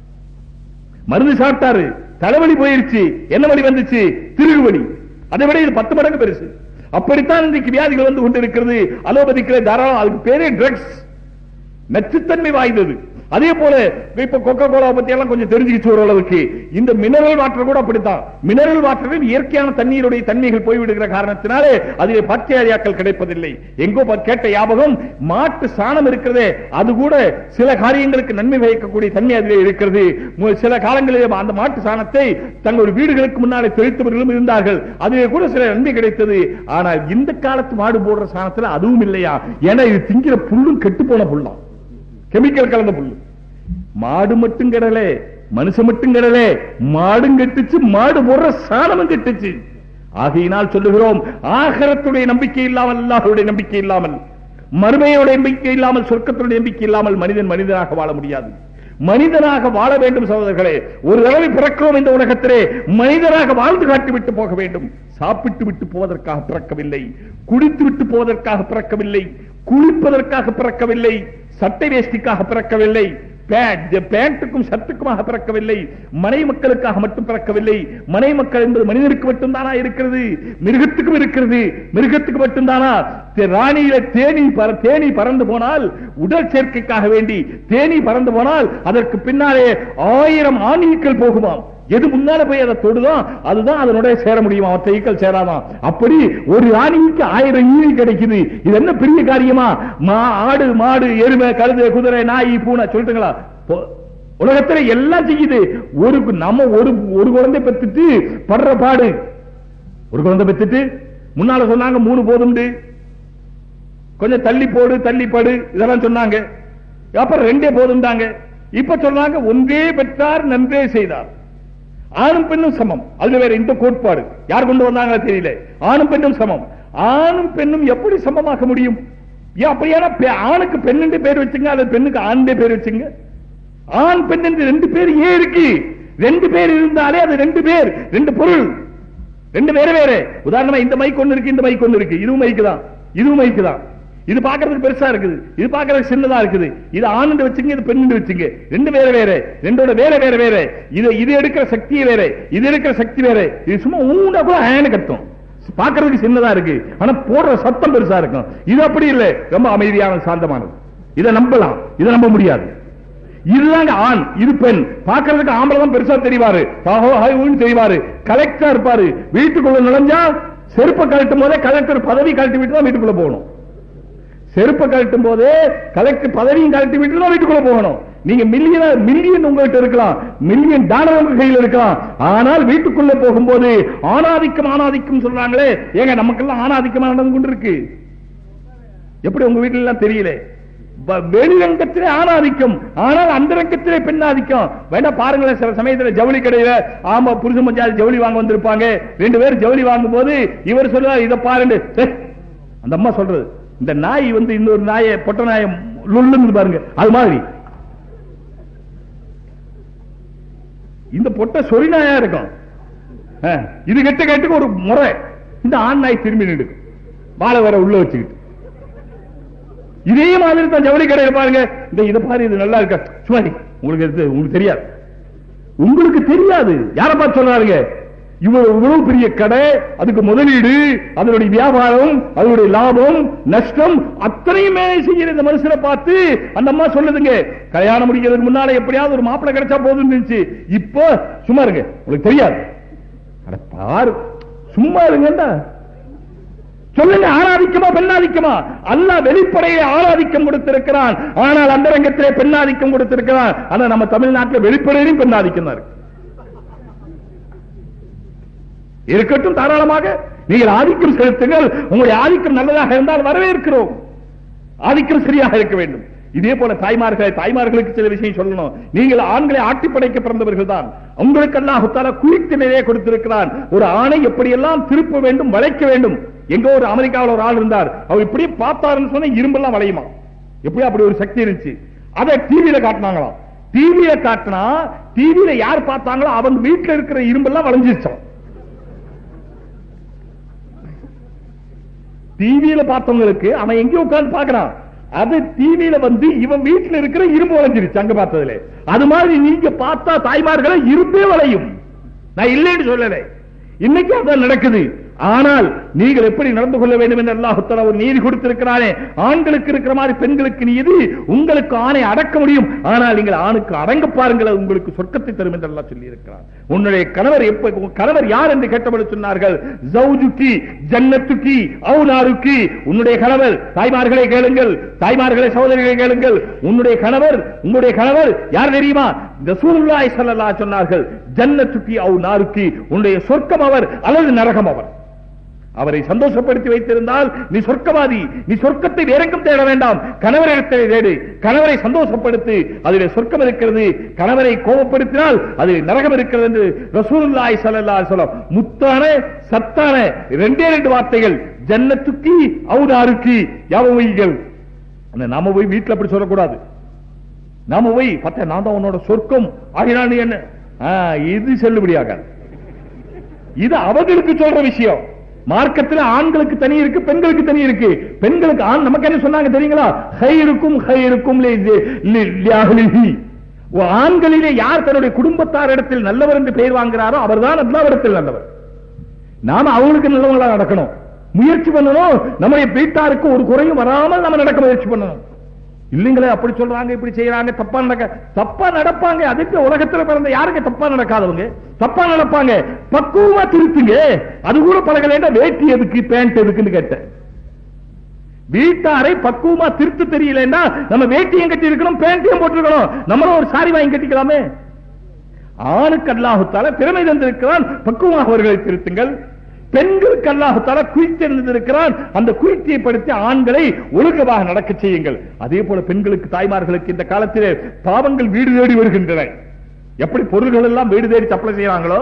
மருந்து சாப்பிட்டாரு, தலைவலி போயிருச்சு. என்ன வலி வந்துச்சு? திருகுவலி. அதை விட இது பத்து மடங்கு பெருசு. அப்படித்தான் இன்றைக்கு வியாதிகள் வந்து கொண்டிருக்கிறது. அலோபதிக்கிற தாராளம், அதுக்கு பேரே ட்ரக்ஸ், நச்சுத்தன்மை வாய்ந்தது. அதே போல இப்ப கொக்கோ கோலா பத்தி எல்லாம் கொஞ்சம் தெரிஞ்சுக்கிச்சு ஓரளவுக்கு. இந்த மினரல் வாட்டர் கூட அப்படித்தான். மினரல் வாட்டரில் இயற்கையான தண்ணீருடைய தன்மைகள் போய்விடுகிற காரணத்தினாலே அதிலே பாக்டீரியாக்கள் கிடைப்பதில்லை. எங்கோ கேட்ட ஞாபகம், மாட்டு சாணம் இருக்கிறதே, அது கூட சில காரியங்களுக்கு நன்மை பயக்கக்கூடிய தன்மை அதிலே இருக்கிறது. சில காலங்களிலே அந்த மாட்டு சாணத்தை தங்களுடைய வீடுகளுக்கு முன்னாலே தெளித்தவர்களும் இருந்தார்கள். அதிலே கூட சில நன்மை கிடைத்தது. ஆனால் இந்த காலத்து மாடு போடுற சாணத்துல அதுவும் இல்லையா? ஏன்னா இது திங்கிற புல்லும் கெட்டு போன புல்லாம், கெமிக்கல் கலந்த புல்லு. மாடு மட்டும் கிடல, மனுஷன் மட்டும் கிடல, மாடும் கெட்டுச்சு, மாடு போடுற சாணமும் கெட்டுச்சு. ஆகையினால் சொல்லுகிறோம், ஆகிரத்துடைய நம்பிக்கை இல்லாமல், அல்லாஹ்வுடைய நம்பிக்கை இல்லாமல், மறுமையோட நம்பிக்கை இல்லாமல், சொர்க்கத்துடைய நம்பிக்கை இல்லாமல் மனிதன் மனிதனாக வாழ முடியாது. மனிதனாக வாழ வேண்டும் சகோதரர்களே. ஒரு தடவை பிறக்கிறோம் இந்த உலகத்திலே, மனிதனாக வாழ்ந்து காட்டிவிட்டு போக வேண்டும். சாப்பிட்டு விட்டு போவதற்காக பிறக்கவில்லை, குடித்து விட்டு போவதற்காக பிறக்கவில்லை, குளிப்பதற்காக பிறக்கவில்லை, சட்டை வேஷ்டிக்காக பிறக்கவில்லை, பேண்ட்டுக்கும் சட்டுக்குமாக பிறக்கவில்லை, மனை மக்களுக்காக மட்டும் பிறக்கவில்லை. மனை மக்கள் என்பது மனிதனுக்கு மட்டும்தானா இருக்கிறது? மிருகத்துக்கும் இருக்கிறது. மிருகத்துக்கு மட்டும்தானா? ராணியில தேனி தேனி பறந்து போனால், உடல் சேர்க்கைக்காக வேண்டி தேனி பறந்து போனால் அதற்கு பின்னாலே ஆயிரம் ஆணிகள் போகுமாம். எது முன்னால போய் அதை தொடுதான் அதுதான் அதனுடைய சேர முடியுமா, மற்ற ஈக்கள் சேராதான். அப்படி ஒரு ராணிக்கு ஆயிரம் ஈ கிடைக்குது. இது என்ன பெரிய காரியமா? ஆடு, மாடு, எருமை, கழுதை, குதிரை, நாய், பூனை சொல்லிட்டுங்களா? உலகத்துல எல்லாம் செய்யுது. ஒரு நம்ம ஒரு ஒரு குழந்தை பெற்றுட்டு படுற பாடு. ஒரு குழந்தை பெற்றுட்டு முன்னால சொன்னாங்க மூணு போதும், கொஞ்சம் தள்ளி போடு, தள்ளி படு, இதெல்லாம் சொன்னாங்க. அப்புறம் ரெண்டே போதும்டாங்க. இப்ப சொன்னாங்க ஒன்றே பெற்றார் நன்றே செய்தார். ஆணும் பெண்ணும் சமம். அதுல வேற இந்த கோட்பாடு யார் கொண்டு வந்தாங்க தெரியல. ஆணும் பெண்ணும் சமம். ஆணும் பெண்ணும் எப்படி சமமாக முடியும்? அப்படியான ஆணுக்கு பெண்ணு பேர் வச்சுங்க, அல்லது பெண்ணுக்கு ஆண் பேர் வச்சுங்க. ஆண் பெண் என்று ரெண்டு பேர் ஏன் இருக்கு? ரெண்டு பேர் இருந்தாலே அது ரெண்டு பேர், ரெண்டு பொருள், ரெண்டு வேற வேற. உதாரணமா இந்த மைக் ஒண்ணு இருக்கு, இந்த மைக் ஒண்ணு இருக்கு. இதுவும் மைக்கு தான், இதுவும் மைக்கு தான். இது பாக்குறதுக்கு பெருசா இருக்குது, இது பாக்குறதுக்கு சின்னதா இருக்குது. இது ஆண் வச்சுங்க, இது பெண் வச்சுங்க. ரெண்டு வேற வேற, ரெண்டோட வேற வேற வேற. இது இது எடுக்கிற சக்தி வேற, இது எடுக்கிற சக்தி வேற. இது சும்மா ஊண்டா கூட ஆன கட்டும், பாக்குறதுக்கு சின்னதா இருக்கு, ஆனா போடுற சத்தம் பெருசா இருக்கும். இது அப்படி இல்லை, ரொம்ப அமைதியான சாந்தமானது. இதை நம்பலாம், இதை நம்ப முடியாது. இதுதாங்க ஆண், இது பெண். பாக்குறதுக்கு ஆம்பளை தான் பெருசா தெரிவாரு, தெரிவாரு, கலெக்டரா இருப்பாரு. வீட்டுக்குள்ள நுழைஞ்சா செருப்பை கழட்டும் போதே கலெக்டர் பதவி கழட்டி விட்டு தான் வீட்டுக்குள்ள போகணும். செருப்பை கழட்டும் போதே கலெக்டர் பதவியும் கழட்டி விட்டு தான் வீட்டுக்குள்ள போகணும். நீங்க மில்லியன் மில்லியன் உங்கள்கிட்ட இருக்கலாம், மில்லியன் டாலர் உங்க கையில் இருக்கலாம், ஆனால் வீட்டுக்குள்ள போகும்போது ஆணாதிக்கம் ஆணாதிக்கம் சொல்றாங்களே. ஏங்க நமக்கெல்லாம் ஆணாதிக்கம் நடந்து கொண்டு இருக்கு. எப்படி உங்க வீட்டுல எல்லாம் தெரியல? வெளிரங்கத்திலே ஆணாதிக்கம், ஆனால் அந்த ரங்கத்திலே பெண்ணாதிக்கம். வேண்டாம் பாருங்களேன், சில சமயத்தில் ஜவுளி கடையில ஆமா புருஷன் மஞ்சாதி ஜவுளி வாங்க வந்திருப்பாங்க. ரெண்டு பேரும் ஜவுளி வாங்கும் போது இவர் சொல்றாரு இதை பாருங்க, அந்த அம்மா சொல்றது இந்த நாய் வந்து இன்னொரு நாயை பொட்ட நாயை லுள்ளுன்னு பாருங்க, அது மாதிரி இந்த பொட்ட சொறி நாயா இருக்கும். இது கெட்ட கேட்டுக்கு ஒரு முறை இந்த ஆண் நாய் திரும்பி நின்று வாழை வர உள்ள வச்சுக்கிட்டு இதே மாதிரி தான் ஜவுளி கடையில் பாருங்க. இந்த இதை பாரு, இது நல்லா இருக்கா, சுமாரி உங்களுக்கு உங்களுக்கு தெரியாது, உங்களுக்கு தெரியாது. யாரை பார்த்து சொல்றாருங்க? இவ்வளவு இவ்வளவு பெரிய கடை, அதுக்கு முதலீடு, அதனுடைய வியாபாரம், அதனுடைய லாபம் நஷ்டம் அத்தனையுமே செய்யற இந்த மனுஷனை பார்த்து அந்த அம்மா சொல்லுதுங்க, கல்யாணம் முடிக்கிறதுக்கு முன்னால எப்படியாவது ஒரு மாப்பிள்ளை கிடைச்சா போதும் இருந்துச்சு, இப்போ சும்மா இருங்க, உங்களுக்கு தெரியாது. அட பாரு, சும்மா இருங்கடா. சொல்லுங்க, ஆணாதிக்கமா பெண்ணாதிக்கமா? அல்லாஹ் வெளிப்படையை ஆணாதிக்கம் கொடுத்திருக்கிறான், ஆனால் அந்த ரங்கத்திலே பெண்ணாதிக்கம் கொடுத்திருக்கிறான். ஆனா நம்ம தமிழ்நாட்டில் வெளிப்படையிலும் பெண்ணாதிக்கம் தான் இருக்கு. இருக்கட்டும், தாராளமாக நீங்கள் ஆதிக்கம் செலுத்துங்கள். உங்களுடைய ஆதிக்கம் நல்லதாக இருந்தால் வரவேற்கிறோம். ஆதிக்கம் சரியாக இருக்க வேண்டும். இதே போல தாய்மார்களை தாய்மார்களுக்கு சில விஷயம் சொல்லணும். நீங்கள் ஆண்களை ஆட்டி படைக்க பிறந்தவர்கள் தான். உங்களுக்கு அல்லாஹ் தஆலா குறித்த நிலையை கொடுத்திருக்கிறான். ஒரு ஆணை எப்படியெல்லாம் திருப்ப வேண்டும், வளைக்க வேண்டும். எங்க ஒரு அமெரிக்காவில் ஒரு ஆள் இருந்தார், அவர் இப்படியே பார்த்தாருன்னு சொன்னா இரும்பெல்லாம் வளையுமா, எப்படி அப்படி ஒரு சக்தி இருந்துச்சு. அதை டிவியில காட்டினாங்களாம். டிவியில காட்டினா டிவியில யார் பார்த்தாங்களோ அவங்க வீட்டுல இருக்கிற இரும்பெல்லாம் வளைஞ்சிருச்சோம். டிவியில பார்த்தவங்களுக்கு அவன் எங்க உட்கார்ந்து பாக்குறான், அது டிவியில வந்து இவன் வீட்டுல இருக்கிற இரும்பு வளைஞ்சிருச்சு அங்க பார்த்ததுல. அது மாதிரி நீங்க பார்த்தா தாய்மார்களை இரும்பே வளையும். நான் இல்லைன்னு சொல்லல, இன்னைக்கு அதான் நடக்குது. ஆனால் நீங்கள் எப்படி நடந்து கொள்ள வேண்டும் என்று அல்லாஹ் தஆலா ஒரு நீதி கொடுத்திருக்கிறானே, ஆண்களுக்கு இருக்கிற மாதிரி பெண்களுக்கு நீதி, உங்களுக்கு ஆணை அடக்க முடியும், ஆனால் நீங்கள் ஆணுக்கு அடங்க பாருங்கள், உங்களுக்கு சொர்க்கத்தை தரும் என்று அல்லாஹ் சொல்லி இருக்கிறார். உன்னுடைய கணவர் எப்ப கணவர் யார் என்று கேட்டபோது சொன்னார்கள், ஜௌஜுகி ஜன்னத்துகி அவு நாருகி. உன்னுடைய கணவர், தாய்மார்களை கேளுங்கள், தாய்மார்களை சகோதரிகளை கேளுங்கள், உன்னுடைய கணவர் உன்னுடைய கணவர் யார் தெரியுமா? ரசூலுல்லாஹி ஸல்லல்லாஹு அலைஹி சொன்னார்கள், ஜன்னத்துகி அவு நாருகி. உன்னுடைய சொர்க்கம் அவர் அல்லது நரகம் அவர். அவரை சந்தோஷப்படுத்தி வைத்திருந்தால் நீ சொர்க்கவாதி, நீ சொர்க்கத்தை வேறெங்கும் தேட வேண்டாம், கணவரிடத்தில் தேடு, கணவரை சந்தோஷப்படுத்து, அதிலே சொர்க்கம் இருக்கிறது. கணவரை கோபப்படுத்தினால் அதில் நரகம் இருக்கிறது என்று ரசூலுல்லாஹி ஸல்லல்லாஹு அலைஹி வஸல்லம் முத்தான சத்தான ரெண்டே ரெண்டு வார்த்தைகள், ஜன்னத்துக்கி அவு நாருக்கி. யாவைகள் நாம போய் வீட்டில் அப்படி சொல்லக்கூடாது. நாம போய் பத்த நான் தான் உன்னோட சொர்க்கம் ஆகினான் என்ன, இது செல்லுபடியாக. இது அவர்களுக்கு சொல்ற விஷயம். மார்க்கத்தில் ஆண்களுக்கு தனி இருக்கு, பெண்களுக்கு தனி இருக்கு. பெண்களுக்கு ஆண் நமக்கு என்ன சொன்னாங்க தெரியுங்களா? ஹைருக்கும் ஹைருக்கும் லிஅஹ்லிஹி. ஆண்களிலே யார் தன்னுடைய குடும்பத்தார் இடத்தில் நல்லவர் என்று பெயர் வாங்குறாரோ அவர்தான் அல்லாஹ்விடத்தில் நல்லவர். நாம அவங்களுக்கு நல்லவங்களா நடக்கணும், முயற்சி பண்ணணும். நம்முடைய வீட்டாருக்கு ஒரு குறையும் வராமல் நம்ம நடக்க முயற்சி பண்ணணும். இல்லைங்களே அப்படி சொல்றாங்க, இப்படி செய்யறாங்க, தப்பா நடக்க தப்பா நடப்பாங்க. அதுக்கு உலகத்தில் பிறந்த யாருக்கு தப்பா நடக்காதவங்க தப்பா நடப்பாங்க. பக்குவமா திருத்துங்க. அது கூட பழகல, வேட்டி எதுக்கு பேண்ட் எதுக்குன்னு கேட்டேன். வீட்டாரை பக்குவமா திருத்த தெரியலன்னா நம்ம வேட்டியும் கட்டி இருக்கணும், பேண்டையும் போட்டிருக்கணும். நம்மளும் ஒரு சாரி வாங்கி கட்டிக்கலாமே. ஆணுக்கு அல்லாஹ் தஆலா திறமை தந்திருக்கிறான், பக்குவமாக அவர்களை திருத்துங்கள். பெண்களுக்கு அல்லாஹ் தஆலா குறித்திருந்திருக்கிறான், அந்த குறித்தியை படுத்தி ஆண்களை ஒழுக்கமாக நடக்க செய்யுங்கள். அதே போல பெண்களுக்கு, தாய்மார்களுக்கு இந்த காலத்திலே பாவங்கள் வீடு தேடி வருகின்றன. எப்படி பொருள்கள் எல்லாம் வீடு தேடி சப்ளை செய்யறாங்களோ,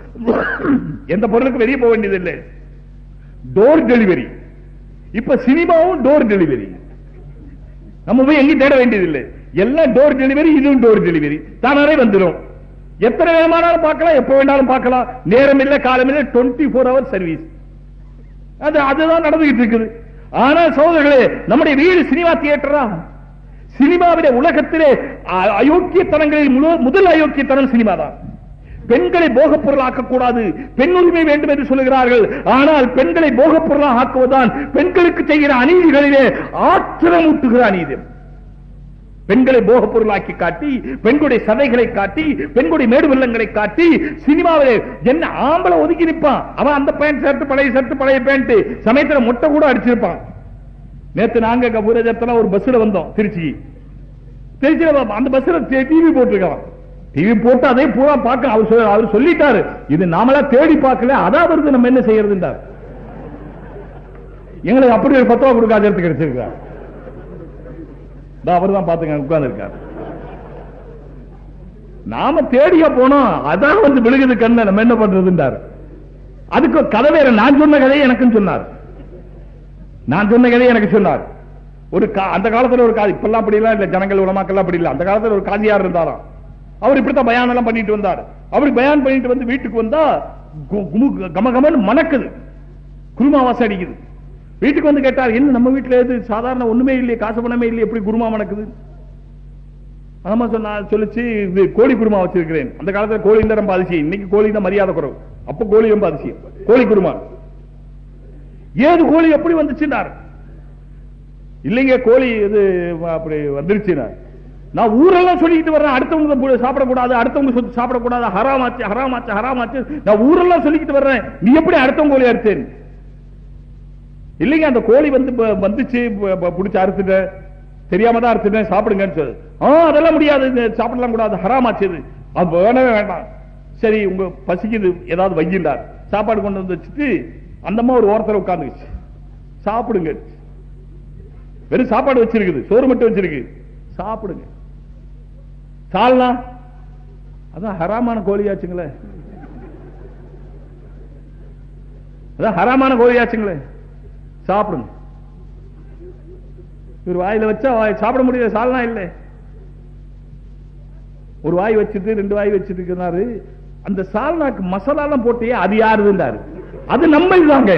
எந்த பொருளுக்கு வெளியே போக வேண்டியதில்லை, டோர் டெலிவரி. இப்ப சினிமாவும் டோர் டெலிவரி, நம்ம போய் எங்கேயும் தேட வேண்டியதில்லை, எல்லாம் டோர் டெலிவரி. இதுவும் டோர் டெலிவரி, தானாவே வந்துடும். எத்தனை வேணுமானாலும் பார்க்கலாம், எப்ப வேண்டாலும் பார்க்கலாம், நேரம் இல்லை காலம் இல்லை, டுவெண்ட்டி போர் ஹவர் சர்வீஸ். அது அதுதான் நடந்துகிட்டு இருக்குது. ஆனால் சோதர்களே, நம்முடைய வீடு சினிமா தியேட்டரா? சினிமாவிலே உலகத்திலே அயோக்கியத்தனங்களில் முதல் அயோக்கியத்தனம் சினிமா தான். பெண்களை போகப் பொருளாக்க கூடாது, பெண் உரிமை வேண்டும் என்று சொல்லுகிறார்கள். ஆனால் பெண்களை போகப் பொருளாக ஆக்குவதுதான் பெண்களுக்கு செய்கிற அநீதிகளிலே ஆத்திரமூட்டுகிற அநீதி. பெண்களை போக பொருளாக்கி காட்டி, பெண்களுடைய சதைகளை காட்டி, பெண்களுடைய மேடு வெள்ளங்களை காட்டி, சினிமாவிலே என்ன ஆம்பளை ஒதுக்கி நிற்பான். அவன் அந்த பேண்ட் ஷர்ட், பழைய ஷர்ட், பழைய பேண்ட், சமயத்தில் முட்டை கூட அடிச்சிருப்பான். நேற்று நாங்க பூரஜத்துல ஒரு பஸ்ல வந்தோம், திருச்சி. திருச்சியில அந்த பஸ்ல டிவி போட்டிருக்கான். டிவி போட்டு அதை பூரா பார்க்க அவர் அவர் சொல்லிட்டாரு, இது நாமளா தேடி பார்க்கல, அதான் வருது, நம்ம என்ன செய்யறதுன்றார். எங்களுக்கு அப்படி ஒரு பத்துவா கொடுக்காத இடத்துக்கு கிடைச்சிருக்காரு. அவர் தான் பாத்துங்க உட்கார்ந்து இருக்காரு. நாம தேடியா போனோம், அதான் வந்து விழுகுது கண்ண, நம்ம என்ன பண்றதுன்றார். அதுக்கு கதை வேற. நான் சொன்ன கதையை எனக்குன்னு சொன்னார். நான் சொன்ன கதையை எனக்கு சொன்னார். ஒரு அந்த காலத்துல ஒரு காதி, இப்பெல்லாம் அப்படி இல்ல, ஜனங்கள் உலமாக்கெல்லாம் அப்படி இல்ல. அந்த காலத்துல ஒரு காதியார் இருந்தாராம். அவர் இப்படித்தான் பயான் எல்லாம் பண்ணிட்டு வந்தார். அவர் பயான் பண்ணிட்டு வந்து வீட்டுக்கு வந்தா கமகமன்னு மணக்குது, குருமா வாசம் அடிக்குது. வீட்டுக்கு வந்து கேட்டார், என்ன நம்ம வீட்டுல எது சாதாரண ஒண்ணுமே இல்லையே, காசு பணமே இல்லையே, எப்படி குருமா மணக்குது? ஆமா சொன்னா சொல்லிச்சு, இது கோழி குருமா வச்சிருக்கிறேன். அந்த காலத்துல கோழி தான் ரொம்ப அதிசயம், இன்னைக்கு கோழி தான் மரியாதை குறைவு, அப்ப கோழி ரொம்ப அதிசயம். கோழி குருமா. ஏது கோழி எப்படி வந்துச்சுன்னார். இல்லைங்க கோழி இது அப்படி வந்துருச்சுனார். நான் ஊரெல்லாம் சொல்லிட்டு வர்றேன், அடுத்தவங்க சாப்பிடக்கூடாது, அடுத்தவங்க சாப்பிடக்கூடாது, ஹராமாச்சு ஹராமாச்சு ஹராமாச்சு, நான் ஊரெல்லாம் சொல்லிக்கிட்டு வர்றேன், நீ எப்படி அடுத்தவங்க கோழி அறுத்தேன்? இல்லைங்க அந்த கோழி வந்து வந்துச்சு, பிடிச்சி அறுத்துட்ட, தெரியாம தான் அறுத்துட்டேன், சாப்பிடுங்கன்னு சொல்லு. அதெல்லாம் முடியாது, சாப்பிடலாம் கூடாது, ஹராமாச்சு, அது வேணவே வேண்டாம். சரி உங்க பசிக்குது, ஏதாவது வைக்கின்றார். சாப்பாடு கொண்டு வந்து வச்சுட்டு அந்த அம்மா ஒரு ஓரத்தில் உட்கார்ந்துச்சு, சாப்பிடுங்க. வெறும் சாப்பாடு வச்சிருக்குது, சோறு மட்டும் வச்சிருக்கு, சாப்பிடுங்க. சால்னா அதான் ஹராமான கோழியாச்சுங்களே, அதான் ஹராமான கோழியாச்சுங்களே, சாப்பிடுங்க. இவர் வாயில வச்சா சாப்பிட முடியல, சால்னா இல்லை. ஒரு வாய் வச்சுட்டு ரெண்டு வாய் வச்சுட்டு இருக்கிறாரு. அந்த சால்னாக்கு மசாலா எல்லாம் போட்டே அது யாருந்தாரு, அது நம்ம இதுதாங்க.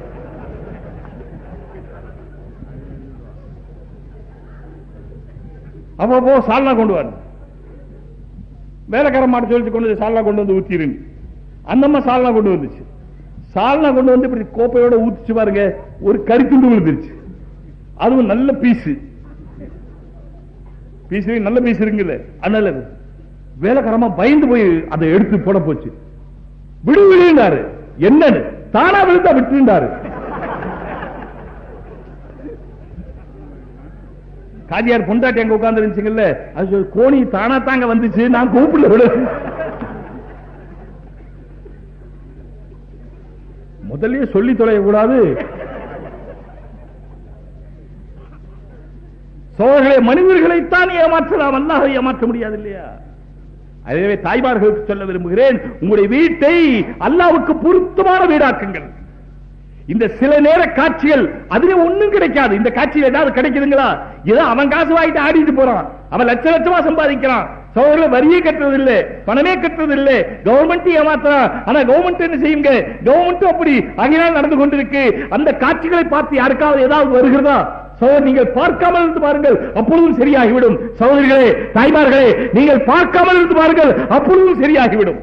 அப்போ சால்னா கொண்டு வர வேலைக்கார மாட்ட சொல்லி கொண்டு வந்து சால்னா கொண்டு வந்து ஊத்திருங்க. அந்தம்மா சால்னா கொண்டு வந்துச்சு. சால்னா கொண்டு வந்து இப்படி கோப்பையோட ஊத்திச்சு பாருங்க, ஒரு கறித்துண்டு விழுந்துருச்சு. அதுவும் நல்ல பீஸ் பீஸ் நல்ல பீஸ் இருக்குல்ல, அதனால வேலைக்காரமா பயந்து போய் அதை எடுத்து போட போச்சு. விடு விழுந்தாரு. என்னன்னு தானா விழுந்தா விட்டுருந்தாரு. காதியார் பொண்டாட்டி அங்க உட்கார்ந்து இருந்துச்சுங்கல்ல, அது கோணி தானா தாங்க வந்துச்சு, நான் கூப்பிடல. விட முதல்லயே சொல்லி தொலைய கூடாது. சோழர்களே, மனிதர்களைத்தான் ஏமாற்றலாம், அல்லாஹ்வை ஏமாற்ற முடியாது இல்லையா? அதே தாய்மார்களுக்கு சொல்ல விரும்புகிறேன், உங்களுடைய வீட்டை அல்லாஹ்வுக்கு பொருத்தமான வீடாக்குங்கள். இந்த சில நேர காட்சிகள் அதுல ஒண்ணும் கிடைக்காது. இந்த காட்சியில் ஏதாவது கிடைக்குதுங்களா? ஏதோ அவன் காசு வாங்கிட்டு ஆடிட்டு போறான், அவன் லட்ச லட்சமா சம்பாதிக்கிறான். சோழர்கள் வரியே கட்டுறது இல்ல, பணமே கட்டுறது இல்ல, கவர்மெண்ட் ஏமாத்துறான். ஆனா கவர்மெண்ட் என்ன செய்யுங்க, கவர்மெண்ட் அப்படி ஆகினால் நடந்து கொண்டிருக்கு. அந்த காட்சிகளை பார்த்து யாருக்காவது ஏதாவது வருகிறதா? சகோதரர், நீங்கள் பார்க்காமல் இருந்து பாருங்கள், அப்பொழுதும் சரியாகிவிடும். சகோதரிகளே, தாய்மார்களே, நீங்கள் பார்க்காமல் இருந்து பாருங்கள், அப்பொழுதும் சரியாகிவிடும்.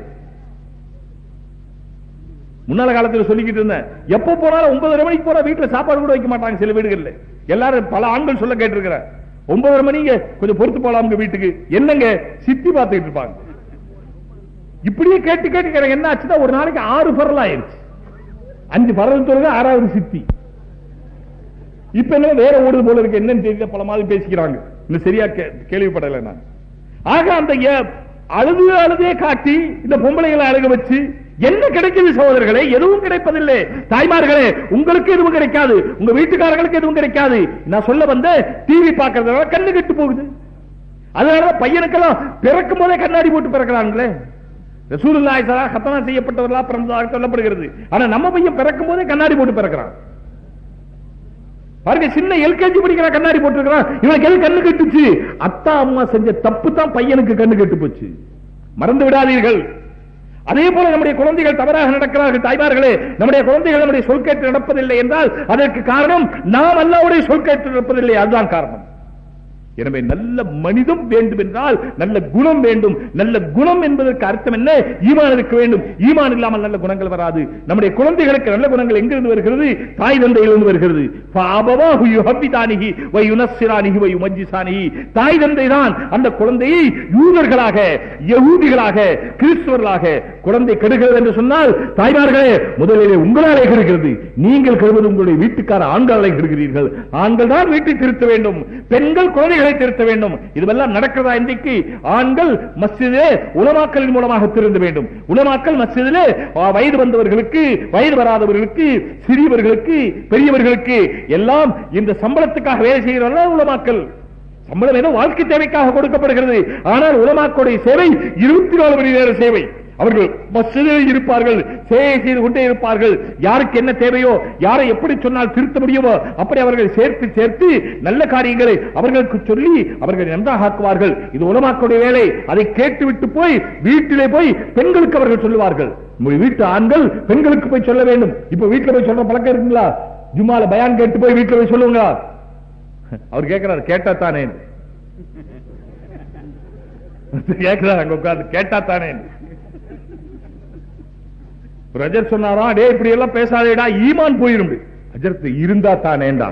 முன்னால காலத்தில் சொல்லிக்கிட்டு இருந்தேன், எப்ப போனாலும் ஒன்பதரை மணிக்கு போற வீட்டுல சாப்பாடு கூட வைக்க மாட்டாங்க சில வீடுகள்ல. எல்லாரும் பல ஆண்கள் சொல்ல கேட்டிருக்கிறேன், ஒன்பதரை மணிங்க கொஞ்சம் பொறுத்து போலாம் வீட்டுக்கு. என்னங்க சித்தி பார்த்துக்கிட்டு இருப்பாங்க. இப்படியே கேட்டு கேட்டு என்ன ஆச்சுன்னா ஒரு நாளைக்கு ஆறு பரல் ஆயிருச்சு. அஞ்சு பரல் தொழுக, ஆறாவது சித்தி. இப்ப என்ன வேற ஓடுது போல இருக்கு, என்னன்னு தெரியல, பல மாதிரி பேசிக்கிறாங்க. இன்னும் சரியா கேள்விப்படல நான். ஆக அந்த அழுது அழுதே காட்டி இந்த பொம்பளைகளை அழக வச்சு என்ன கிடைக்குது சகோதரர்களே? எதுவும் கிடைப்பதில்லை. தாய்மார்களே, உங்களுக்கு எதுவும் கிடைக்காது, உங்க வீட்டுக்காரர்களுக்கு எதுவும் கிடைக்காது. நான் சொல்ல வந்த டிவி பார்க்கறதுனால கண்ணு கெட்டு போகுது. அதனால பையனுக்கெல்லாம் பிறக்கும் போதே கண்ணாடி போட்டு பிறக்கிறாங்களே. ரசூலுல்லாஹி ஸல்லல்லாஹு அலைஹி வஸல்லம் கத்தனா செய்யப்பட்டவர்களா பிறந்ததாக சொல்லப்படுகிறது. ஆனா நம்ம பையன் பிறக்கும் போதே கண்ணாடி போட்டு பிறக்கிறான். பாருங்க, சின்ன எல்கேஜி படிக்கிற கண்ணாடி போட்டுருக்கிறான். இவனுக்கு எது கண்ணு கெட்டுச்சு? அத்தா அம்மா செஞ்ச தப்பு தான் பையனுக்கு கண்ணு கெட்டு போச்சு. மறந்து விடாதீர்கள். அதே போல நம்முடைய குழந்தைகள் தவறாக நடக்கிறார்கள். தாய்மார்களே, நம்முடைய குழந்தைகள் நம்முடைய சொல் கேட்டு நடப்பதில்லை என்றால் அதற்கு காரணம் நாம் அல்லாஹ்வுடைய சொல் கேட்டு நடப்பதில்லை, அதுதான் காரணம். எனவே நல்ல மனிதம் வேண்டும் என்றால் நல்ல குணம் வேண்டும். நல்ல குணம் என்பதற்கு அர்த்தம் என்ன? ஈமான் இருக்க வேண்டும். ஈமான் இல்லாமல் நல்ல குணங்கள் வராது. நம்முடைய குழந்தைகளுக்கு நல்ல குணங்கள் எங்கிருந்து வருகிறது? தாய் தந்தையிலிருந்து வருகிறது. தாய் தந்தை தான் அந்த குழந்தையை யூதர்களாக, யகூதிகளாக, கிறிஸ்தவர்களாக குழந்தை கெடுகிறது என்று சொன்னால், தாய்மார்களே, முதலிலே உங்களாலே கெடுகிறது. நீங்கள் கெடுவது உங்களுடைய வீட்டுக்கார ஆண்களை கெடுக்கிறீர்கள். ஆண்கள் தான் வீட்டை திருத்த வேண்டும், பெண்கள் குழந்தைகள் திருத்த வேண்டும். இதுவெல்லாம் நடக்கிறதா? இன்றைக்கு ஆண்கள் மஸ்ஜிதிலே உலமாக்களின் மூலமாக திருந்த வேண்டும். உலமாக்கள் மஸ்ஜிதிலே வயது வந்தவர்களுக்கு, வயது வராதவர்களுக்கு, சிறியவர்களுக்கு, பெரியவர்களுக்கு எல்லாம் இந்த சம்பளத்துக்காக வேலை செய்கிறார்கள். உலமாக்கள் சம்பளம் ஏதோ வாழ்க்கை தேவைக்காக கொடுக்கப்படுகிறது. ஆனால் உலமாக்களுடைய சேவை இருபத்தி நாலு மணி நேர சேவை. அவர்கள் மஸ்ஜிதில் இருப்பார்கள், சேவை செய்து கொண்டே இருப்பார்கள். யாருக்கு என்ன தேவையோ, யாரை எப்படி சொன்னால் திருத்த முடியுமோ அப்படி அவர்கள் சேர்த்து சேர்த்து நல்ல காரியங்களை அவர்களுக்கு சொல்லி அவர்கள் நன்றாக ஆக்குவார்கள். இது உலமாக்களுடைய வேலை. அதை கேட்டுவிட்டு போய் வீட்டிலே போய் பெண்களுக்கு அவர்கள் சொல்லுவார்கள். வீட்டு ஆண்கள் பெண்களுக்கு போய் சொல்ல வேண்டும். இப்ப வீட்டில் போய் சொல்ற பழக்கம் இருக்குங்களா? ஜும்மால பயான் கேட்டு போய் வீட்டில் போய் சொல்லுவாங்களா? அவர் கேட்கிறார், கேட்டா தானே கேட்கிறார், அங்க உட்கார்ந்து கேட்டா தானே. அஜர் சொன்னாரா, டே இப்படி எல்லாம் பேசாதேடா, ஈமான் போயிரும். அஜர்த்து இருந்தா தானேண்டா.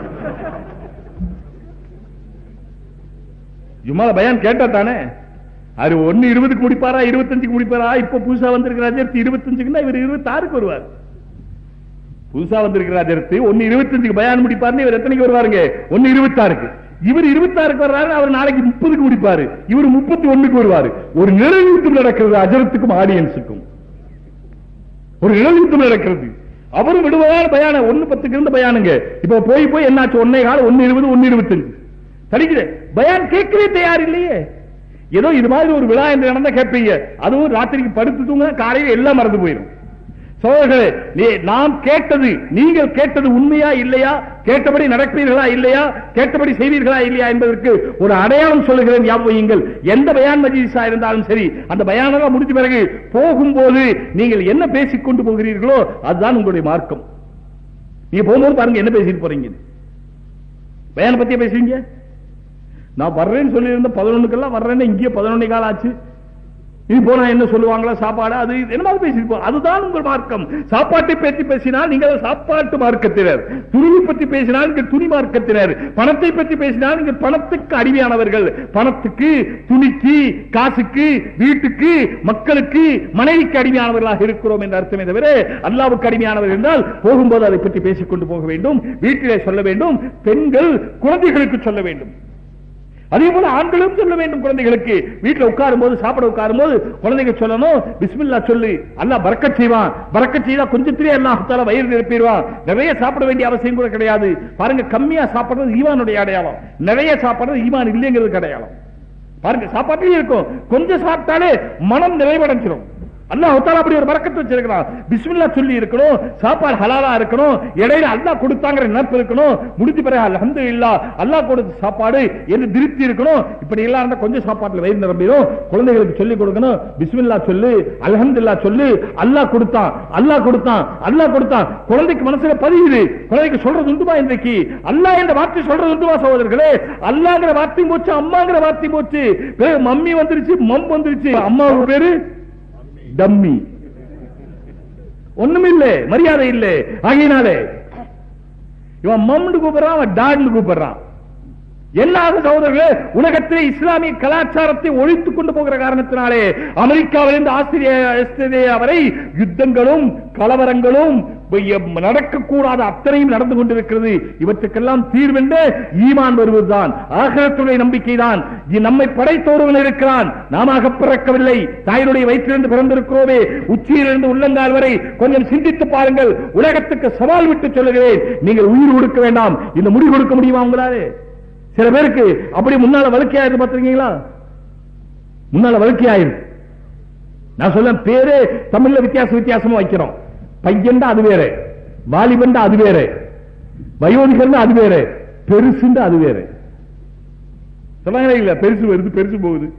ஜும்மால பயான் கேட்டா தானே. அது ஒன்னு இருபதுக்கு முடிப்பாரா, இருபத்தஞ்சுக்கு முடிப்பாரா? இப்ப புதுசா வந்திருக்கிற அஜர்த்து இருபத்தஞ்சுக்குன்னா இவர் இருபத்தி ஆறுக்கு வருவார். புதுசா வந்திருக்கிற அஜர்த்து ஒன்னு இருபத்தஞ்சுக்கு பயான் முடிப்பாருன்னு இவர் எத்தனைக்கு வருவாருங்க? ஒன்னு இருபத்தி ஆறுக்கு. இவர் இருபத்தி ஆறுக்கு வர்றாரு, அவர் நாளைக்கு முப்பதுக்கு முடிப்பாரு, இவர் முப்பத்தி ஒண்ணுக்கு வருவாரு. ஒரு நிழல் நடக்கிறது அஜரத்துக்கும் ஆடியன்ஸுக்கும். ஒரு நிழல் நடக்கிறது. அவரும் விடுவதால் பயான ஒன்னு பத்துக்கு இருந்த பயானுங்க. இப்ப போய் போய் என்னாச்சு? ஒன்னே கால ஒன்னு இருபது, ஒன்னு இருபத்தி அஞ்சு தடிக்குது. பயான் கேட்கவே தயார் இல்லையே. ஏதோ இது மாதிரி ஒரு விழா என்று நடந்தா கேட்பீங்க. அதுவும் ராத்திரிக்கு படுத்து தூங்க, காலையில் எல்லாம் மறந்து போயிடும். சோதர்களே, நாம் கேட்டது, நீங்கள் கேட்டது உண்மையா இல்லையா, கேட்டபடி நடப்பீர்களா இல்லையா, கேட்டபடி செய்வீர்களா இல்லையா என்பதற்கு ஒரு அடையாளம் சொல்லுகிறேன். ஞாபகம், எந்த பயான் மஜ்லிஸா இருந்தாலும் சரி, அந்த பயானெல்லாம் முடிஞ்ச பிறகு போகும்போது நீங்கள் என்ன பேசிக் கொண்டு போகிறீர்களோ அதுதான் உங்களுடைய மார்க்கம். நீங்க போகும்போது பாருங்க என்ன பேசிட்டு போறீங்க. பயான பத்தியா பேசுவீங்க. நான் வர்றேன்னு சொல்லி இருந்த பதினொன்னுக்கெல்லாம் வர்றேன்னு இங்கே பதினொன்னே கால் ஆச்சு. இது போனா என்ன சொல்லுவாங்களா, சாப்பாடு அது என்ன பேசிட்டு, அதுதான் உங்கள் மார்க்கம். சாப்பாட்டை பற்றி பேசினால் நீங்கள் சாப்பாட்டு மார்க்கத்தினர், துணியை பற்றி பேசினால் நீங்கள் துணி மார்க்கத்தினர், பணத்தை பற்றி பேசினால் நீங்கள் பணத்துக்கு அடிமையானவர்கள். பணத்துக்கு, துணிக்கு, காசுக்கு, வீட்டுக்கு, மக்களுக்கு, மனைவிக்கு அடிமையானவர்களாக இருக்கிறோம் என்ற அர்த்தமே தவிர அல்லாவுக்கு அடிமையானவர்கள் என்றால் போகும்போது அதை பற்றி பேசிக் கொண்டு போக வேண்டும். வீட்டிலே சொல்ல வேண்டும். பெண்கள் குழந்தைகளுக்கு சொல்ல வேண்டும். அதே போல ஆண்களும் சொல்ல வேண்டும். குழந்தைகளுக்கு வீட்டில் உட்காரும் போது, சாப்பிட உட்காரும் போது குழந்தைகள் சொல்லணும், பிஸ்மில்லா சொல்லு, அல்லாஹ் பரக்கத் செய்வான். பரக்கத் செய்தா கொஞ்சத்திலே அல்லாஹ் தஆலா வயிறு நிரப்பிடுவான். நிறைய சாப்பிட வேண்டிய அவசியம் கூட கிடையாது. பாருங்க, கம்மியா சாப்பிடுறது ஈமானுடைய அடையாளம், நிறைய சாப்பிடுறது ஈமான் இல்லைங்கிறது அடையாளம். பாருங்க, சாப்பாட்டிலே இருக்கும், கொஞ்சம் சாப்பிட்டாலே மனம் நிறைவடைஞ்சிடும். அல்லாஹ் தஆலா அப்படி ஒரு பரக்கத்து வச்சிருக்கிறான். பிஸ்மில்லா சொல்லி இருக்கணும், சாப்பாடு ஹலாலா இருக்கணும், இடையில அல்லாஹ் கொடுத்தாங்கிற நினைப்பு இருக்கணும், முடிஞ்ச பிறகு அல்ஹம்துலில்லாஹ் அல்லாஹ் கொடுத்த சாப்பாடு என்று திருப்தி இருக்கணும். இப்படி எல்லாம் இருந்தா கொஞ்சம் சாப்பாட்டுல வயிறு நிரம்பிடும். குழந்தைகளுக்கு சொல்லி கொடுக்கணும், பிஸ்மில்லா சொல்லு, அல்ஹம்துலில்லாஹ் சொல்லு, அல்லாஹ் கொடுத்தான், அல்லாஹ் கொடுத்தான், அல்லாஹ் கொடுத்தான். குழந்தைக்கு மனசுல பதியுது. குழந்தைக்கு சொல்றது உண்டுமா இன்றைக்கு? அல்லாஹ் என்ற வார்த்தை சொல்றது உண்டுமா சகோதரர்களே? அல்லாஹ்ங்கிற வார்த்தை போச்சு, அம்மாங்கிற வார்த்தை போச்சு, மம்மி வந்துருச்சு, மம் வந்துருச்சு. அம்மாவுக்கு பேரு டம்மி, ஒண்ணுமில்லை, மரியாதை இல்லை. ஆகையினாலே இவன் மம்னு கூப்பிடுறான், அவன் டாட்னு கூப்பிடுறான். என்ன ஆகும் சகோதரர்களே? உலகத்திலே இஸ்லாமிய கலாச்சாரத்தை ஒழித்துக் கொண்டு போகிற காரணத்தினாலே அமெரிக்காவிலிருந்து ஆஸ்திரேலியா வரை யுத்தங்களும் கலவரங்களும் நடக்கக்கூடாத அத்தனையும் நடந்து கொண்டிருக்கிறது. இவற்றுக்கெல்லாம் தீர்வென்று ஈமான் வருவதுதான், ஆகிரத்துடைய நம்பிக்கைதான். நம்மை படைத்தோருவன் இருக்கிறான், நாம பிறக்கவில்லை, தாயினுடைய வயிற்றிலிருந்து பிறந்திருக்கிறோமே. உச்சியிலிருந்து உள்ளங்கால் வரை கொஞ்சம் சிந்தித்து பாருங்கள். உலகத்துக்கு சவால் விட்டு சொல்லுகிறேன், நீங்கள் உயிர் கொடுக்க வேண்டாம். இந்த முடிவு கொடுக்க முடியுமா உங்களாலே? சில பேருக்கு அப்படி முன்னால வழுக்கையாயிரு பார்த்திருக்கீங்களா? முன்னால வழுக்கையாயிரு. நான் சொல்ல பேரு தமிழ்ல வித்தியாச வித்தியாசமா வைக்கிறோம். பையன்டா அது வேற, வாலிபன்டா அது வேற, வயோதிகர்னா அது வேற, பெருசுண்டா அது வேற. சொன்னாங்களே இல்ல, பெருசு வருது பெருசு போகுது.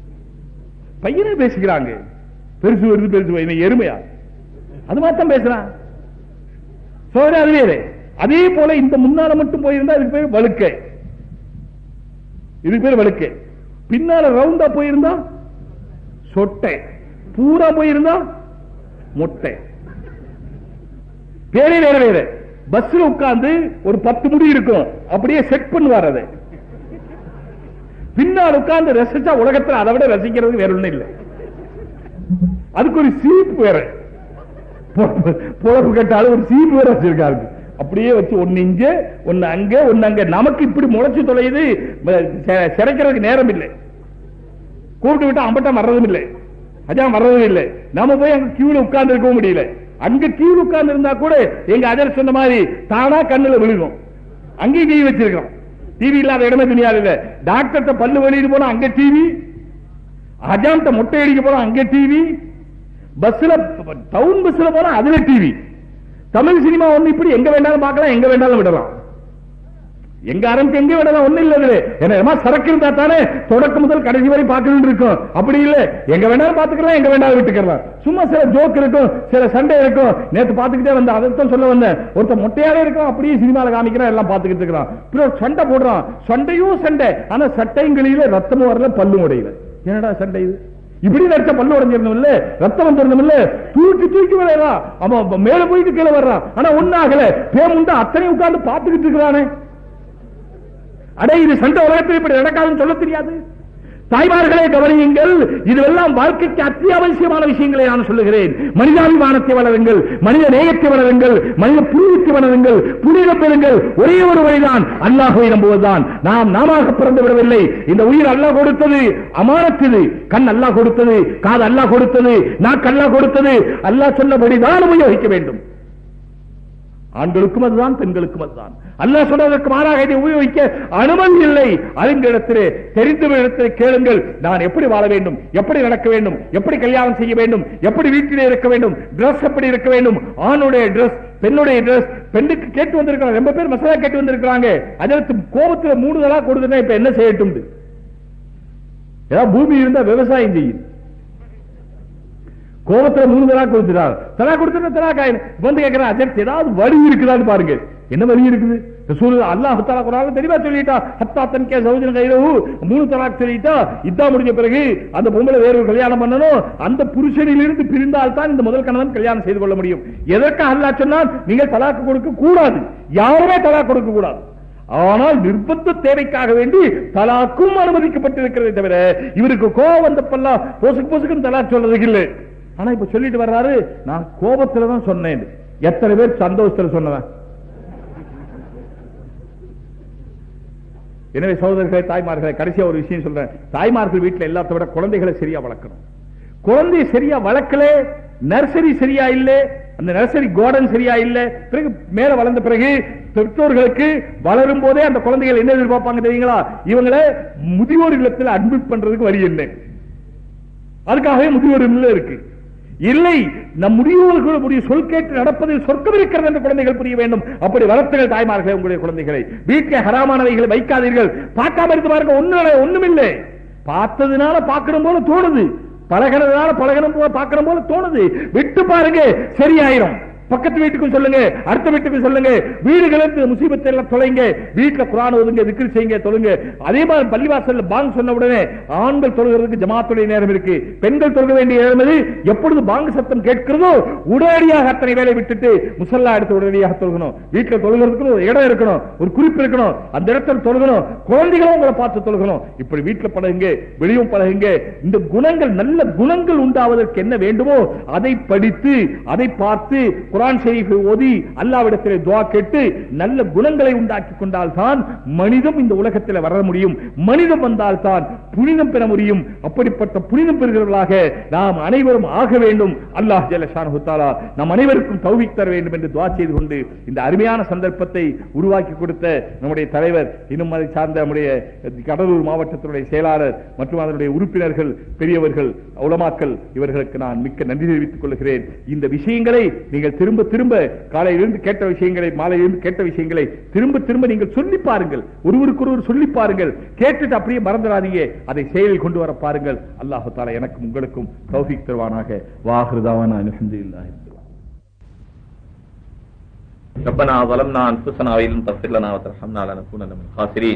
பையனே பேசிக்கிறாங்க, பெருசு வருது பெருசு போகுது. எருமையா அது மாத்தான் பேசுறான். அது வேற. அதே போல இந்த முன்னால மட்டும் போயிருந்தா அதுக்கு பேர் வழுக்கை, இதுக்கு பேர் வழுக்கை. பின்னால ரவுண்டா போயிருந்தா சொட்டை, பூரா போயிருந்தா மொட்டை. பேரே வேற வேற. பஸ்ல உட்கார்ந்து ஒரு பத்து முடி இருக்கும், அப்படியே செட் பண்ணுவார். அதை பின்னால் உட்கார்ந்து ரசிச்சா உலகத்தில் அதை விட ரசிக்கிறது வேற ஒண்ணும் இல்லை. அதுக்கு ஒரு சீப்பு வேற, பொழப்பு கேட்டாலும் ஒரு சீப்பு வேற வச்சிருக்காரு. அப்படியே வச்சு ஒன்னு இங்க ஒன்னு அங்க ஒன்னு அங்க. நமக்கு இப்படி முளைச்சு தொலையுது, சிறைக்கிறதுக்கு நேரம் இல்லை. கூப்பிட்டு விட்டா அம்பட்டா வர்றதும் இல்லை, அதான் வர்றதும் இல்லை. நாம போய் அங்க கியூல உட்கார்ந்து இருக்கவும் முடியல. அங்க கியூ உட்கார்ந்து இருந்தா கூட எங்க அஜர் சொன்ன மாதிரி தானா கண்ணுல விழுகும். அங்கேயும் டிவி வச்சிருக்கோம். டிவி இல்லாத இடமே துணியாது இல்ல. டாக்டர் பல்லு வெளியிட்டு போனா அங்க டிவி, அஜான்ட்ட மொட்டை அடிக்க போனா அங்க டிவி, பஸ்ல டவுன் பஸ்ல போனா அதுல டிவி. தமிழ் சினிமா ஒண்ணு இப்படி எங்க வேண்டாலும் பார்க்கலாம், எங்க வேண்டாலும் விடலாம். எங்க ஆரம்பிச்சு எங்க விடலாம், ஒண்ணு இல்ல. என்ன சரக்கு இருந்தா தானே தொடக்கம் முதல் கடைசி வரை பார்க்கணும் இருக்கும். அப்படி இல்ல, எங்க வேணாலும் பாத்துக்கலாம், எங்க வேணாலும் விட்டுக்கலாம். சும்மா சில ஜோக் இருக்கும், சில சண்டை இருக்கும். நேற்று பாத்துக்கிட்டே வந்த அதைத்தான் சொல்ல வந்தேன். ஒருத்தர் மொட்டையாவே இருக்கும், அப்படியே சினிமாவில் காமிக்கிறான், எல்லாம் பாத்துக்கிட்டு இருக்கிறான். சண்டை போடுறான், சண்டையும் சண்டை. ஆனா சட்டைங்களில ரத்தமும் வரல, பல்லும் உடையல. என்னடா சண்டை இது? இப்படி நடிச்ச பல்லு உடஞ்சிருந்தோம் இல்ல, ரத்தம் வந்திருந்தோம் இல்ல, தூக்கி தூக்கி விளையாடுறான். அவன் மேல போயிட்டு கீழே வர்றான். ஆனா ஒன்னாகல, பேமுண்டா அத்தனை உட்கார்ந்து பாத்துக்கிட்டு இருக்கிறானே. அடே, இது சண்டை உலகத்தில் இப்படி நடக்காதுன்னு சொல்ல தெரியாது. தாய்மார்களே கவனியுங்கள், இதுவெல்லாம் வாழ்க்கைக்கு அத்தியாவசியமான விஷயங்களை நான் சொல்லுகிறேன். மனிதாபிமானத்தை வளருங்கள், மனித நேயத்தை வளருங்கள், மனித புனிதத்தை வளருங்கள், புனிதம் பெறுங்கள். ஒரே ஒரு வழிதான், அல்லாஹ்வை நம்புவதுதான். நாம் நாம பிறந்து விடவில்லை. இந்த உயிர் அல்லாஹ் கொடுத்தது, அமானத்து. கண் அல்லாஹ் கொடுத்தது, காது அல்லாஹ் கொடுத்தது, நாக்கு அல்லாஹ் கொடுத்தது. அல்லாஹ் சொன்னபடிதான் உபயோகிக்க வேண்டும். ஆண்களுக்கும் அதுதான், பெண்களுக்கும் அதுதான். அல்லாஹ் சொன்னதற்கு மாறாக இதை உபயோகிக்க அனுமதி இல்லை. அறிந்த இடத்திலே, தெரிந்த இடத்திலே கேளுங்கள். நான் எப்படி வாழ வேண்டும், எப்படி நடக்க வேண்டும், எப்படி கல்யாணம் செய்ய வேண்டும், எப்படி வீட்டிலே இருக்க வேண்டும், டிரெஸ் எப்படி இருக்க வேண்டும், ஆணுடைய டிரெஸ், பெண்ணுடைய டிரெஸ். பெண்ணுக்கு கேட்டு வந்திருக்கிறாங்க, ரொம்ப பேர் மசாலா கேட்டு வந்திருக்கிறாங்க. அதற்கு கோபத்தில் மூணு தலா கொடுத்தா இப்ப என்ன செய்யட்டும்? ஏதாவது பூமி இருந்தா விவசாயம் செய்யும். கோபத்துல மூணு தலா கொடுத்துட்டார். தலா கொடுத்தா தலா வந்து கேட்கிறான், அதற்கு ஏதாவது வழி இருக்குதான்னு பாருங்க. என்ன வழி இருக்குது? அல்லாஹ் தஆலா குர்ஆன்ல தெளிவா சொல்லிட்டா, ஹத்தா தன்கே ஜௌஜன் கைரஹு, மூணு தலாக் சொல்லிட்டா. இதா முடிஞ்ச பிறகு அந்த பொம்பளை வேற ஒரு கல்யாணம் பண்ணணும். அந்த புருஷனிலிருந்து பிரிந்தால் தான் இந்த முதல் கணவன் கல்யாணம் செய்து கொள்ள முடியும். எதற்கு அல்லாஹ் சொன்னான்? நீங்கள் தலாக் கொடுக்க கூடாது, யாருமே தலாக் கொடுக்க கூடாது. ஆனால் நிர்பந்த தேவைக்காக வேண்டி தலாக்கும் அனுமதிக்கப்பட்டிருக்கிறதே தவிர இவருக்கு கோபம் வந்தப்பெல்லாம் பொசுக்கு பொசுக்குன்னு தலாக் சொல்றதுக்கு இல்லை. ஆனா இப்ப சொல்லிட்டு வர்றாரு, நான் கோபத்துல தான் சொன்னேன். எத்தனை பேர் சந்தோஷத்துல சொன்னவன்? எனவே சகோதரர்களே, தாய்மார்களே, கடைசியா ஒரு விஷயம் சொல்றேன். தாய்மார்கள் வீட்டில் எல்லாத்த விட குழந்தைகளை சரியா வளர்க்கணும். குழந்தையை சரியா வளர்க்கல, நர்சரி சரியா இல்ல, அந்த நர்சரி கார்டன் சரியா இல்ல, பிறகு மேல வளர்ந்த பிறகு பெற்றோர்களுக்கு வளரும் போதே அந்த குழந்தைகள் என்ன எதிர்பார்ப்பாங்க தெரியுங்களா? இவங்களை முதியோர் இல்லத்தில் அட்மிட் பண்றதுக்கு வழி என்ன? அதுக்காகவே முதியோர் இல்லம் இருக்கு. இல்லை, நம் முதியோர்களுடைய சொல் கேட்டு நடப்பதில் சொர்க்கம் இருக்கிறது என்று குழந்தைகள் புரிய வேண்டும். அப்படி வளர்த்துங்கள் தாய்மார்களே உங்களுடைய குழந்தைகளை. வீட்டில் ஹராமானவைகளை வைக்காதீர்கள். பார்க்காம இருந்து பாருங்க, ஒண்ணு ஒண்ணுமில்லை. பார்த்ததுனால பார்க்கணும் போல தோணுது, பழகிறதுனால பழகணும் போல பார்க்கணும் போல தோணுது. விட்டு பாருங்க, சரியாயிரும். பக்கத்து வீட்டுக்கும் சொல்லுங்க, அடுத்த வீட்டுக்கும் சொல்லுங்க. வீடுகளுக்கு முசீபத்தை எல்லாம் தொலைங்க. வீட்டுல குர்ஆன் ஓதுங்க, திக்ர் செய்யுங்க, தொழுங்க. அதே மாதிரி பள்ளிவாசல்ல பாங்க் சொன்ன உடனே ஆண்கள் தொழுகிறதுக்கு ஜமாத்துடைய நேரம் இருக்கு, பெண்கள் தொழுக வேண்டிய நேரம் இது. எப்பொழுது பாங்க் சத்தம் கேட்கிறதோ உடனடியாக அத்தனை வேலை விட்டுட்டு முசல்லா எடுத்து உடனடியாக தொழுகணும். வீட்டுல தொழுகிறதுக்கு ஒரு இடம் இருக்கணும், ஒரு குறிப்பு இருக்கணும், அந்த இடத்துல தொழுகணும். குழந்தைகளும் உங்களை பார்த்து தொழுகணும். இப்படி வீட்டுல பழகுங்க, வெளியும் பழகுங்க. இந்த குணங்கள், நல்ல குணங்கள் உண்டாவதற்கு என்ன வேண்டுமோ அதை படித்து, அதை பார்த்து குர்ஆன் ஷரீஃபை ஓதி அல்லாஹ்விடத்திலே துஆ கேட்டு நல்ல குணங்களை உண்டாக்கி கொண்டால் தான் மனிதம் இந்த உலகத்தில் வர முடியும். மனிதம் வந்தால் தான் புனிதம் பெற முடியும். அப்படிப்பட்ட புனிதம் பெறுகிறவர்களாக நாம் அனைவரும் ஆக வேண்டும். அல்லாஹ் ஜல்ல ஷானஹு தஆலா நம் அனைவருக்கும் தௌஃபீக் தர வேண்டும் என்று துஆ செய்து கொண்டு இந்த அருமையான சந்தர்ப்பத்தை உருவாக்கி கொடுத்த நம்முடைய தலைவர், இன்னும் அதை சார்ந்த நம்முடைய கடலூர் மாவட்டத்தினுடைய செயலாளர் மற்றும் அதனுடைய உறுப்பினர்கள், பெரியவர்கள், உலமாக்கள், இவர்களுக்கு நான் மிக்க நன்றி தெரிவித்துக் கொள்கிறேன். இந்த விஷயங்களை நீங்கள் திரும்ப திரும்ப காலையிலிருந்து கேட்ட விஷயங்களை, மாலையிலிருந்து கேட்ட விஷயங்களை திரும்ப திரும்ப நீங்கள் சொல்லி பாருங்கள். ஒருவருக்கு ஒருவர் சொல்லி பாருங்கள். கேட்டுட்டு அப்படியே மறந்துடாதீங்க, அதை செயலில் கொண்டு வர பாருங்கள். அல்லாஹ் தஆலா எனக்கும் உங்களுக்கும் தௌஃபீக் தருவானாக. வாஹிரு தஅவானா அல்ஹம்துலில்லாஹி. ربنا ظلمنا انفسنا وان لم تغفر لنا وترحمنا لنكونن من الخاسرين.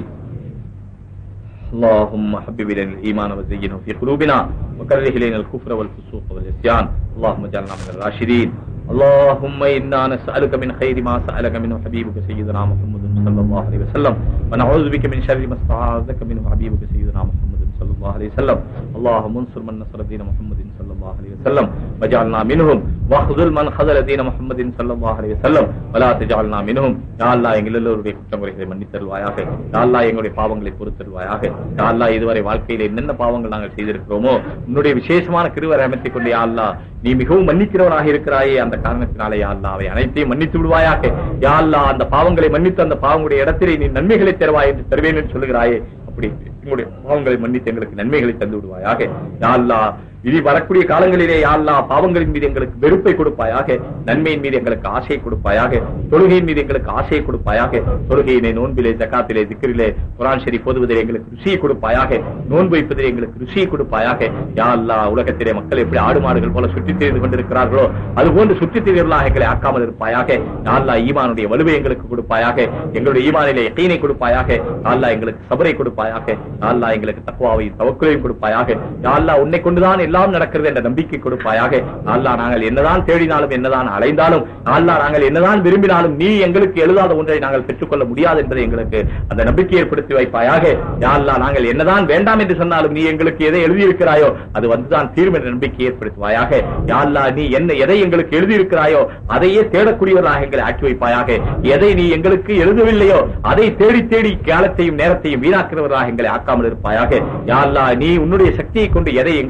اللهم حبب الينا الايمان وزينه في قلوبنا وكره الينا الكفر والفسوق والعصيان. اللهم اجعلنا من الراشدين. اللهم انا نسالك من خير ما سالك منه حبيبك سيدنا محمد صلى الله عليه وسلم ونعوذ بك من شر ما استعاذك منه حبيبك سيدنا محمد صلى الله عليه وسلم. اللهم انصر من نصر دين محمد صلى الله عليه وسلم واجعلنا منهم واخذل من خذل دين محمد صلى الله عليه وسلم ولا تجعلنا منهم. யா அல்லாஹ் எங்கள் எல்லோருடைய குற்றங்களை மன்னித்தருள்வாயாக. யா அல்லாஹ் எங்களுடைய பாவங்களை பொறுத்தருள்வாயாக. யா அல்லாஹ் இதுவரை வாழ்க்கையில் என்னென்ன பாவங்கள் நாங்கள் செய்திருக்கிறோமோ உன்னுடைய விசேஷமான கிருபை ரஹமத்தை கொண்டு யா அல்லாஹ் நீ மிகவும் மன்னிக்கிறவனாக இருக்கிறாயே. அந்த காரணத்தினாலே யா அல்லாஹ் அவை அனைத்தையும் மன்னித்து விடுவாயாக. யா அல்லாஹ் அந்த பாவங்களை மன்னித்து அந்த பாவங்களுடைய இடத்திலே நீ நன்மைகளை தருவாய் என்று தருவேன் என்று சொல்லுகிறாயே. அப்படி எங்களுடைய பாவங்களை மன்னித்து எங்களுக்கு நன்மைகளை தந்து விடுவாயாக. யா அல்லாஹ் இனி வரக்கூடிய காலங்களிலே யா அல்லாஹ் பாவங்களின் மீது எங்களுக்கு வெறுப்பை கொடுப்பாயாக, நன்மையின் மீது எங்களுக்கு ஆசையை கொடுப்பாயாக, தொழுகையின் மீது எங்களுக்கு ஆசையை கொடுப்பாயாக. தொழுகையிலே, நோன்பிலே, ஜகாத்திலே, திக்ரிலே, குர்ஆன் ஷரீஃப் ஓதுவதிலே எங்களுக்கு ருசியை கொடுப்பாயாக. நோன்பு வைப்பதிலே எங்களுக்கு ருசியை கொடுப்பாயாக. யா அல்லாஹ் உலகத்திலே மக்கள் எப்படி ஆடு மாடுகள் போல சுற்றித் திரிந்து கொண்டிருக்கிறார்களோ அதுபோன்று சுற்றித் திரிவர்களாக எங்களை ஆக்காமல் இருப்பாயாக. யா அல்லாஹ் ஈமானுடைய வலுவை எங்களுக்கு கொடுப்பாயாக. எங்களுடைய ஈமானிலே யகீனை கொடுப்பாயாக. யா அல்லாஹ் எங்களுக்கு சபரை கொடுப்பாயாக. யா அல்லாஹ் எங்களுக்கு தக்வாவையும் தவக்குலையும் கொடுப்பாயாக. யா அல்லாஹ் உன்னை கொண்டுதான் எல்லாம் நடக்கிறது என்ற நம்பிக்கை கொடுப்பாயாக. அல்லாஹ் நாங்கள் என்னதான் தேடினாலும் என்னதான் அலைந்தாலும், அல்லாஹ் நாங்கள் என்னதான் விரும்பினாலும் நீ எங்களுக்கு எழுதாத ஒன்றை நாங்கள் பெற்றுக்கொள்ள முடியாது என்பதை எங்களுக்கு அந்த நம்பிக்கை ஏற்படுத்தி வைப்பாயாக. யா அல்லாஹ் நாங்கள் என்னதான் வேண்டாம் என்று சொன்னாலும் நீ எங்களுக்கு எதை எழுதியிருக்கிறாயோ அது வந்துதான் தீரும் என்ற நம்பிக்கை ஏற்படுத்துவாயாக. யா அல்லாஹ் நீ என்ன எதை எங்களுக்கு எழுதியிருக்கிறாயோ அதையே தேடக்கூடியவர்களாக எங்களை ஆக்கி வைப்பாயாக. எதை நீ எங்களுக்கு எழுதவில்லையோ அதை தேடி தேடி காலத்தையும் நேரத்தையும் வீணாக்கிறவர்களாக எங்களை ஆக்காமல் இருப்பாயாக. யா அல்லாஹ் நீ உன்னுடைய சக்தியை கொண்டு எதை எங்களுக்கு கொடுத்து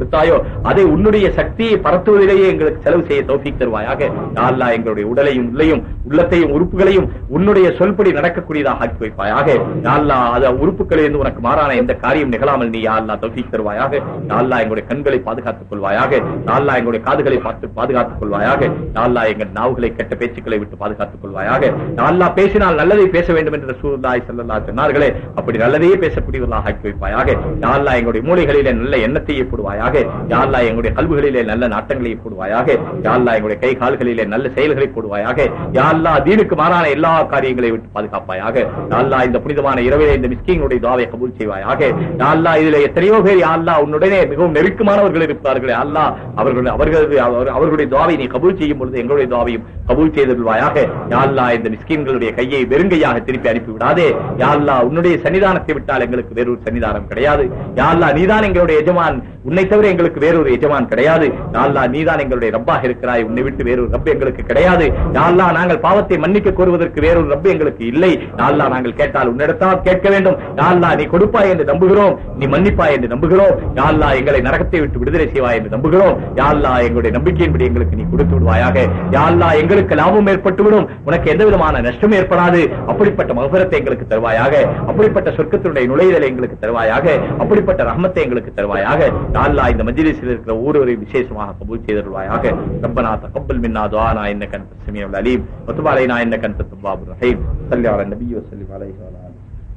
கொடுத்தாயோ அதை உன்னுடைய சக்தியை பரத்துவதிலேயே எங்களுக்கு செலவு செய்ய தௌஃபீக் தருவாயாக. யா அல்லாஹ் எங்களுடைய உடலையும் உள்ளையும் உள்ளத்தையும் உறுப்புகளையும் உன்னுடைய சொல்படி நடக்கக்கூடியதாக ஆக்கி வைப்பாயாக. யா அல்லாஹ் அது உறுப்புகளிலிருந்து உனக்கு மாறான எந்த காரியம் நிகழாமல் நீ யா அல்லாஹ் தௌஃபீக் தருவாயாக. யா அல்லாஹ் எங்களுடைய கண்களை பாதுகாத்துக் கொள்வாயாக. யா அல்லாஹ் எங்களுடைய காதுகளை பார்த்து பாதுகாத்துக் கொள்வாயாக. யா அல்லாஹ் எங்கள் நாவுகளை கெட்ட பேச்சுக்களை விட்டு பாதுகாத்துக் கொள்வாயாக. யா அல்லாஹ் பேசினால் நல்லதை பேச வேண்டும் என்று ரசூலுல்லாஹி ஸல்லல்லாஹு அலைஹி சொன்னார்களே, அப்படி நல்லதையே பேசக்கூடியவர்களாக ஆக்கி வைப்பாயாக. யா அல்லாஹ் எங்களுடைய மூளைகளிலே நல்ல எண்ணத்தையே போடுவாயாக. யா அல்லாஹ் எங்களுடைய கல்விகளிலே நல்ல நாட்டங்களை போடுவாயாக. யா அல்லாஹ் எங்களுடைய கை கால்களிலே நல்ல செயல்களை போடுவாயாக. யா அல்லாஹ் தீனுக்கு மாறான எல்லா காரியங்களை விட்டு பாதுகாப்பாயாக. யா அல்லாஹ் இந்த புனிதமான இரவிலே இந்த மிஸ்கீனுடைய துஆவை கபூல் செய்வாயாக. யா அல்லாஹ் இதிலே எத்தனையோ பேர் யா அல்லாஹ் உன்னுடனே மிகவும் நெருக்கமானவர்கள் இருப்பார்கள். யா அல்லாஹ் அவர்கள் அவர்களுடைய அவர்களுடைய துஆவை நீ கபூல் செய்யும் பொழுது எங்களுடைய துஆவையும் கபூல் செய்திருவாயாக. யா அல்லாஹ் இந்த மிஸ்கீன்களுடைய கையை வெறுங்கையாக திருப்பி அனுப்பி விடாதே. யா அல்லாஹ் உன்னுடைய சன்னிதானத்தை விட்டால் எங்களுக்கு வேறொரு சன்னிதானம் கிடையாது. யா அல்லாஹ் நீதான் எங்களுடைய எஜமான், உன்னை தவிர எங்களுக்கு வேறொரு எஜமான் கிடையாது. யா அல்லாஹ் நீதான் எங்களுடைய ரப்பாக இருக்கிறாய், உன்னை விட்டு வேறொரு ரப் எங்களுக்கு கிடையாது. யா அல்லாஹ் நாங்கள் பாவத்தை மன்னிக்க கோருவதற்கு வேறொரு ரப் எங்களுக்கு இல்லை. யா அல்லாஹ் நாங்கள் கேட்டால் உன்னிடத்தான் கேட்க வேண்டும். யா அல்லாஹ் நீ கொடுப்பாய் என்று நம்புகிறோம், நீ மன்னிப்பாய் என்று நம்புகிறோம். யா அல்லாஹ் எங்களை நரகத்தை விட்டு விடுதலை செய்வாய் என்று நம்புகிறோம். யா அல்லாஹ் எங்களுடைய நம்பிக்கையின்படி எங்களுக்கு நீ கொடுத்து விடுவாயாக. யா அல்லாஹ் எங்களுக்கு லாபம் ஏற்பட்டுவிடும், உனக்கு எந்த விதமான நஷ்டம் ஏற்படாது. அப்படிப்பட்ட மகஃபிரத்தை எங்களுக்கு தருவாயாக. அப்படிப்பட்ட சொர்க்கத்தினுடைய நுழைதலை எங்களுக்கு தருவாயாக. அப்படிப்பட்ட ரஹ்மத்தை எங்களுக்கு தருவாயாக. யா அல்லாஹ் இந்த மஜ்லிஸில் இருக்கிற ஒவ்வொரு விசேஷமாக கபூல் செய்தருவாயாக. ரப்பனா தகப்பல் மின்னா துஆனா இன்னக அன்தஸ் ஸமீஉல் அலீம் வ துப் அலைனா இன்னக அன்தத் தவ்வாபுர் ரஹீம். ஸல்லி அலா நபி வ ஸல்லிம் அலைஹி வ ஆலிஹி.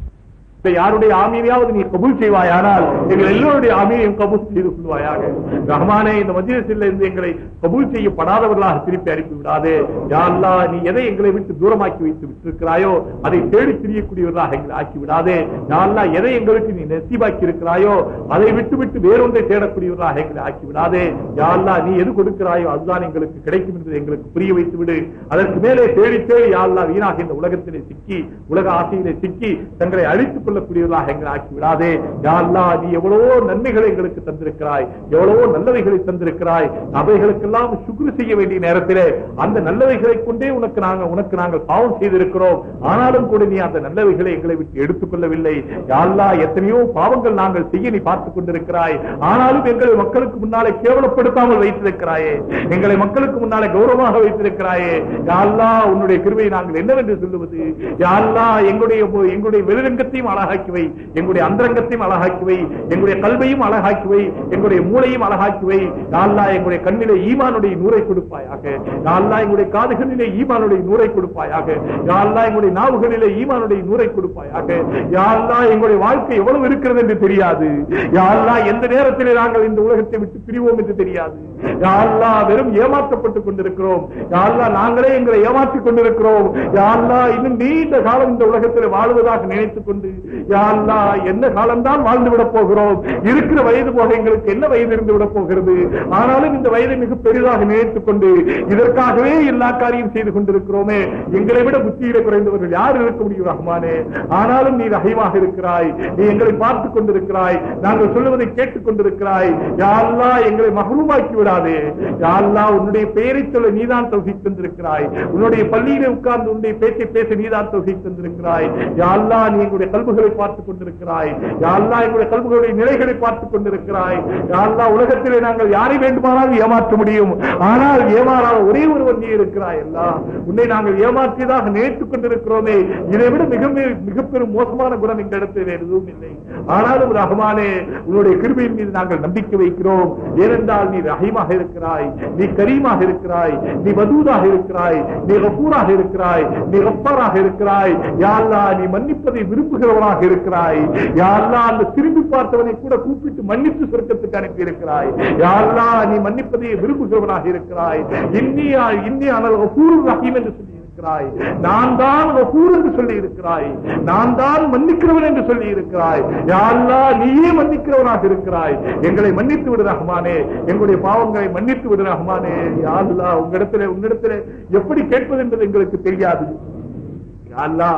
யாருடைய ஆமீனையாவது நீ கபூல் செய்வாயானால் எங்கள் எல்லோருடைய ஆமீனையும் கபூல் செய்து கொள்வாயாக. ரஹ்மானே, இந்த மஜ்லிஸில் இருந்து எங்களை கபூல் செய்யப்படாதவர்களாக திருப்பி அனுப்பி விடாதே. யா அல்லாஹ் நீ எதை எங்களை விட்டு தூரமாக்கி வைத்து விட்டிருக்கிறாயோ அதை தேடி திரியக்கூடியவர்களாக எங்களை ஆக்கி விடாதே. யா அல்லாஹ் எதை எங்களுக்கு நீ நசீபாக்கி இருக்கிறாயோ அதை விட்டு விட்டு வேறொன்றை தேடக்கூடியவர்களாக எங்களை ஆக்கி விடாதே. யா அல்லாஹ் நீ எது கொடுக்கிறாயோ அதுதான் எங்களுக்கு கிடைக்கும் என்பதை எங்களுக்கு புரிய வைத்து விடு. அதற்கு மேலே தேடி தேடி யா அல்லாஹ் வீணாக இந்த உலகத்திலே சிக்கி உலக ஆசையிலே சிக்கி தங்களை அழித்துக் கொள்ளக்கூடியவர்களாக எங்களை ஆக்கி விடாதே. யா அல்லாஹ் நீ எவ்வளவோ நன்மைகளை எங்களுக்கு தந்திருக்கிறாய், எவ்வளவோ நல்லவைகளை தந்திருக்கிறாய். அவைகளுக்கெல்லாம் சுக்ர் செய்ய வேண்டிய நேரத்திலே அந்த நல்லவைகளை கொண்டே உனக்கு நாங்கள் உனக்கு நாங்கள் பாவம் செய்திருக்கிறோம். ஆனாலும் கூட நீ அந்த நல்லவைகளை எங்களை விட்டு எடுத்துக் கொள்ளவில்லை. யா அல்லாஹ் எத்தனையோ பாவங்கள் நாங்கள் செய்ய நீ பார்த்துக் கொண்டிருக்கிறாய். ஆனாலும் எங்களை மக்களுக்கு முன்னாலே கேவலப்படுத்தாமல் வைத்திருக்கிறாயே, எங்களை மக்களுக்கு முன்னாலே கௌரவமாக வைத்திருக்கிறாயே. யா அல்லாஹ் உன்னுடைய கிருபையை நாங்கள் என்னவென்று சொல்லுவது? யா அல்லாஹ் எங்களுடைய எங்களுடைய வெளிரங்கத்தையும் அழகாக்கி வை, எங்களுடைய அந்தரங்கத்தையும் அழகாக்கி வை, எங்களுடைய கல்வையும் அழகாக்கி வை, எங்களுடைய மூளையும் அழகாக்கி வை. யா அல்லாஹ் எங்களுடைய கண்ணிலே ஈமானுடைய நூரை கொடுப்பாயாக. யா அல்லாஹ் எங்களுடைய காதுகளிலே ஈமானுடைய நூரை கொடுப்பாயாக. யா அல்லாஹ் எங்களுடைய நாவுகளிலே ஈமானுடைய நூரை கொடுப்பாயாக. யா அல்லாஹ் எங்களுடைய வாழ்க்கை எவ்வளவு இருக்கிறது என்று தெரியாது. யா அல்லாஹ் எந்த நேரத்திலே நாங்கள் இந்த உலகத்தை விட்டு பிரிவோம் என்று தெரியாது. யா அல்லாஹ் வெறும் ஏமாற்றப்பட்டுக் கொண்டிருக்கிறோம். யா அல்லாஹ் நாங்களே எங்களை ஏமாற்றிக் கொண்டிருக்கிறோம். யா அல்லாஹ் இன்னும் நீண்ட காலம் இந்த உலகத்தில் வாழ்வதாக நினைத்துக் கொண்டு யா அல்லாஹ் என்ன காலம்தான் வாழ்ந்து விட போகிறோம், இருக்கிற வயது போக எங்களுக்கு என்ன வயது இருந்து விட போகிறது. ஆனாலும் இந்த வயதை மிக பெரிதாக நினைத்துக் கொண்டு இதற்காகவே எல்லா காரியம் செய்து கொண்டிருக்கிறோமே. எங்களை விட புத்தியிட குறைந்தவர்கள் யார் இருக்க முடியும் ரஹ்மானே? ஆனாலும் நீ ரஹீமாக இருக்கிறாய், நீ எங்களை பார்த்துக் கொண்டிருக்கிறாய், நாங்கள் சொல்லுவதை கேட்டுக் கொண்டிருக்கிறாய். யா அல்லாஹ் எங்களை மஹ்ரூமாக்கி விடாதே. யா அல்லாஹ் உன்னுடைய பெயரை சொல்ல நீதான் தௌஃபீக் தந்திருக்கிறாய், உன்னுடைய பள்ளியிலே உட்கார்ந்து உன்னுடைய பேச்சை பேச நீதான் தௌஃபீக் தந்திருக்கிறாய். யா அல்லாஹ் நீ எங்களுடைய கல்புகளை பார்த்துக் கொண்டிருக்கிறாய். யா அல்லாஹ் எங்களுடைய கல்புகளுடைய நிலைகளை பார்த்துக் கொண்டிருக்கிறாய். யா அல்லாஹ் உலகத்திலே நாங்கள் யாரை வேண்டுமானாலும் ஏமாற்ற முடியும், ஆனால் ஏமாறாத ஒரே ஒருவன் நீ இருக்கிறாய். எல்லாம் உன்னை நாங்கள் ஏமாற்றியதாக நினைத்துக் கொண்டிருக்கிறோமே. இதை விட மிக மிக பெரும் மோசமான குணம் இந்த இடத்தில் வேறு எதுவும் இல்லை. ஆனாலும் ரஹ்மானே உன்னுடைய கிருபையின் மீது நாங்கள் நம்பிக்கை வைக்கிறோம். ஏனென்றால் நீ ரஹீமாக இருக்கிறாய், நீ கரீமாக இருக்கிறாய், நீ வதூதாக இருக்கிறாய், நீ கஃபூராக இருக்கிறாய், நீ கஃபாராக இருக்கிறாய். யா அல்லாஹ் நீ மன்னிப்பதை விரும்புகிறவனாக இருக்கிறாய். யா அல்லாஹ் அந்த திரும்பி பார்த்தவனை கூட கூப்பிட்டு மன்னித்து சொர்க்கத்துக்கு அனுப்பி இருக்கிறாய். யா அல்லாஹ் நீ மன்னிப்பதை விரும்புகிறவனாக இருக்கிறாய். இன்னியா இன்னி அனல் கஃபூர் ரஹீம் என்று சொல்லி இருக்கிறாய். நான் தான் கஃபூர் என்று சொல்லி இருக்கிறாய். நான் தான் மன்னிக்கிறவன் என்று சொல்லி இருக்கிறாய். யா அல்லாஹ் நீயே மன்னிக்கிறவனாக இருக்கிறாய். எங்களை மன்னித்து விடு ரஹ்மானே, எங்களுடைய பாவங்களை மன்னித்து விடு ரஹ்மானே. யா அல்லாஹ் உங்களிடத்திலே உன்னிடத்திலே எப்படி கேட்பது என்பது எங்களுக்கு தெரியாது. யா அல்லாஹ்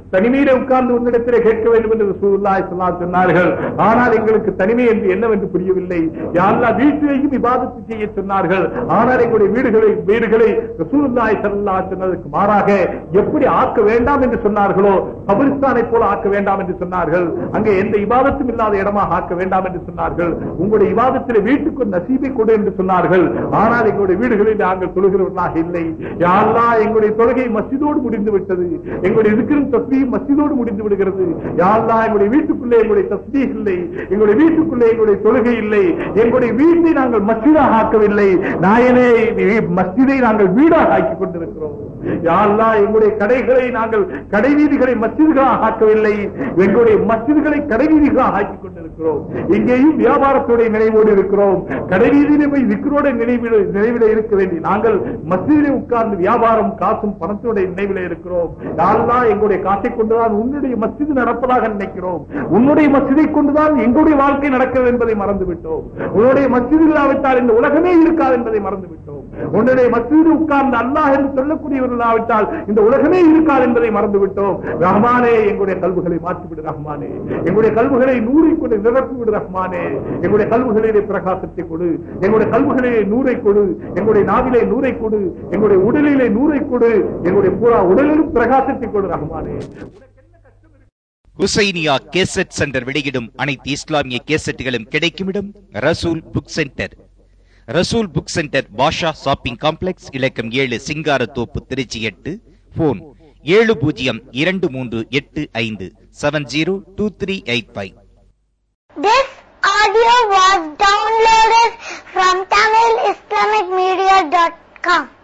தனிமையிலே உட்கார்ந்து உன்னிடத்திலே கேட்க வேண்டும் என்று ரசூலுல்லாஹி ஸல்லல்லாஹு அலைஹி வஸல்லம் சொன்னார்கள். ஆனால் எங்களுக்கு தனிமை என்று என்னவென்று புரியவில்லை. யா அல்லாஹ் வீட்டிலேயும் இபாதத்து செய்ய சொன்னார்கள். ஆனால் எங்களுடைய வீடுகளை வீடுகளை ரசூலுல்லாஹி ஸல்லல்லாஹு அலைஹி வஸல்லம் மாறாக எப்படி ஆக்க வேண்டாம் என்று சொன்னார்களோ கபிரிஸ்தானை போல ஆக்க வேண்டாம் என்று சொன்னார்கள். அங்கே எந்த இபாதத்தும் இல்லாத இடமாக ஆக்க வேண்டாம் என்று சொன்னார்கள். உங்களுடைய இபாதத்திலே வீட்டுக்கு ஒரு நசீபை கொடு என்று சொன்னார்கள். ஆனால் எங்களுடைய வீடுகளில் நாங்கள் தொழுகிறவர்களாக இல்லை. யா அல்லாஹ் எங்களுடைய தொழுகை மஸ்ஜிதோடு முடிந்து விட்டது. எங்களுடைய இருக்கிற தஸ்பீஹ் மஸ்ஜிதோடு முடிந்து விடுகிறது. யா அல்லாஹ் எங்களுடைய வீட்டுக்குள்ளே எங்களுடைய தஸ்பீஹ் இல்லை, எங்களுடைய வீட்டுக்குள்ளே எங்களுடைய தொழுகை இல்லை, எங்களுடைய வீட்டை நாங்கள் மஸ்ஜிதாக ஆக்கவில்லை. நாயனே மஸ்ஜிதை நாங்கள் வீடாக ஆக்கிக் கொண்டிருக்கிறோம். யா அல்லாஹ் எங்களுடைய கடைகளை நாங்கள் கடை வீதிகளை மஸ்ஜிதுகளாக ஆக்கவில்லை, எங்களுடைய மஸ்ஜிதுகளை கடை வீதிகளாக ஆக்கிக் கொண்டிருக்கிறோம். இங்கேயும் வியாபாரத்துடைய நினைவோடு இருக்கிறோம். கடை வீதியிலே போய் விக்ரோட நினைவில் நினைவில இருக்க வேண்டி நாங்கள் மஸ்ஜிதிலே உட்கார்ந்து வியாபாரம் காசும் பணத்துடைய நினைவில இருக்கிறோம். யா அல்லாஹ் எங்களுடைய காசை கொண்டுதான் உன்னுடைய மஸ்ஜிது நடப்பதாக நினைக்கிறோம். உன்னுடைய மஸ்ஜிதை கொண்டுதான் எங்களுடைய வாழ்க்கை நடக்கிறது என்பதை மறந்துவிட்டோம். உன்னுடைய மஸ்ஜிது இல்லாவிட்டால் இந்த உலகமே இருக்காது என்பதை மறந்துவிட்டோம். உன்னுடைய மஸ்ஜிது உட்கார்ந்து அல்லாஹ் என்று சொல்லக்கூடியவர்களாவிட்டால் இந்த உலகமே இருக்காது என்பதை மறந்துவிட்டோம். ரஹ்மானே எங்களுடைய கல்விகளை மாற்றிவிடு ரஹ்மானே, எங்களுடைய கல்விகளை நூறை கொண்டு நிரப்பிவிடு ரஹ்மானே, எங்களுடைய கல்விகளிலே பிரகாசத்தை கொடு, எங்களுடைய கல்விகளிலே நூறை கொடு, எங்களுடைய நாவிலே நூறை கொடு, எங்களுடைய உடலிலே நூறை கொடு, எங்களுடைய பூரா உடலிலும் பிரகாசத்தை கொடு ரஹ்மானே. ஹுசைனியா கேசட் சென்டர் வெளியிடும் அனைத்து இஸ்லாமிய கேசட்டுகளும் கிடைக்கும் இடம் Rasool book centre. Rasool book centre Basha shopping complex, இலக்கம் ஏழு, சிங்காரத்தோப்பு, திருச்சி எட்டு. போன் ஏழு பூஜ்ஜியம் இரண்டு மூன்று எட்டு ஐந்து seven zero two three eight five. This audio was downloaded from Tamil Islamic Media dot com.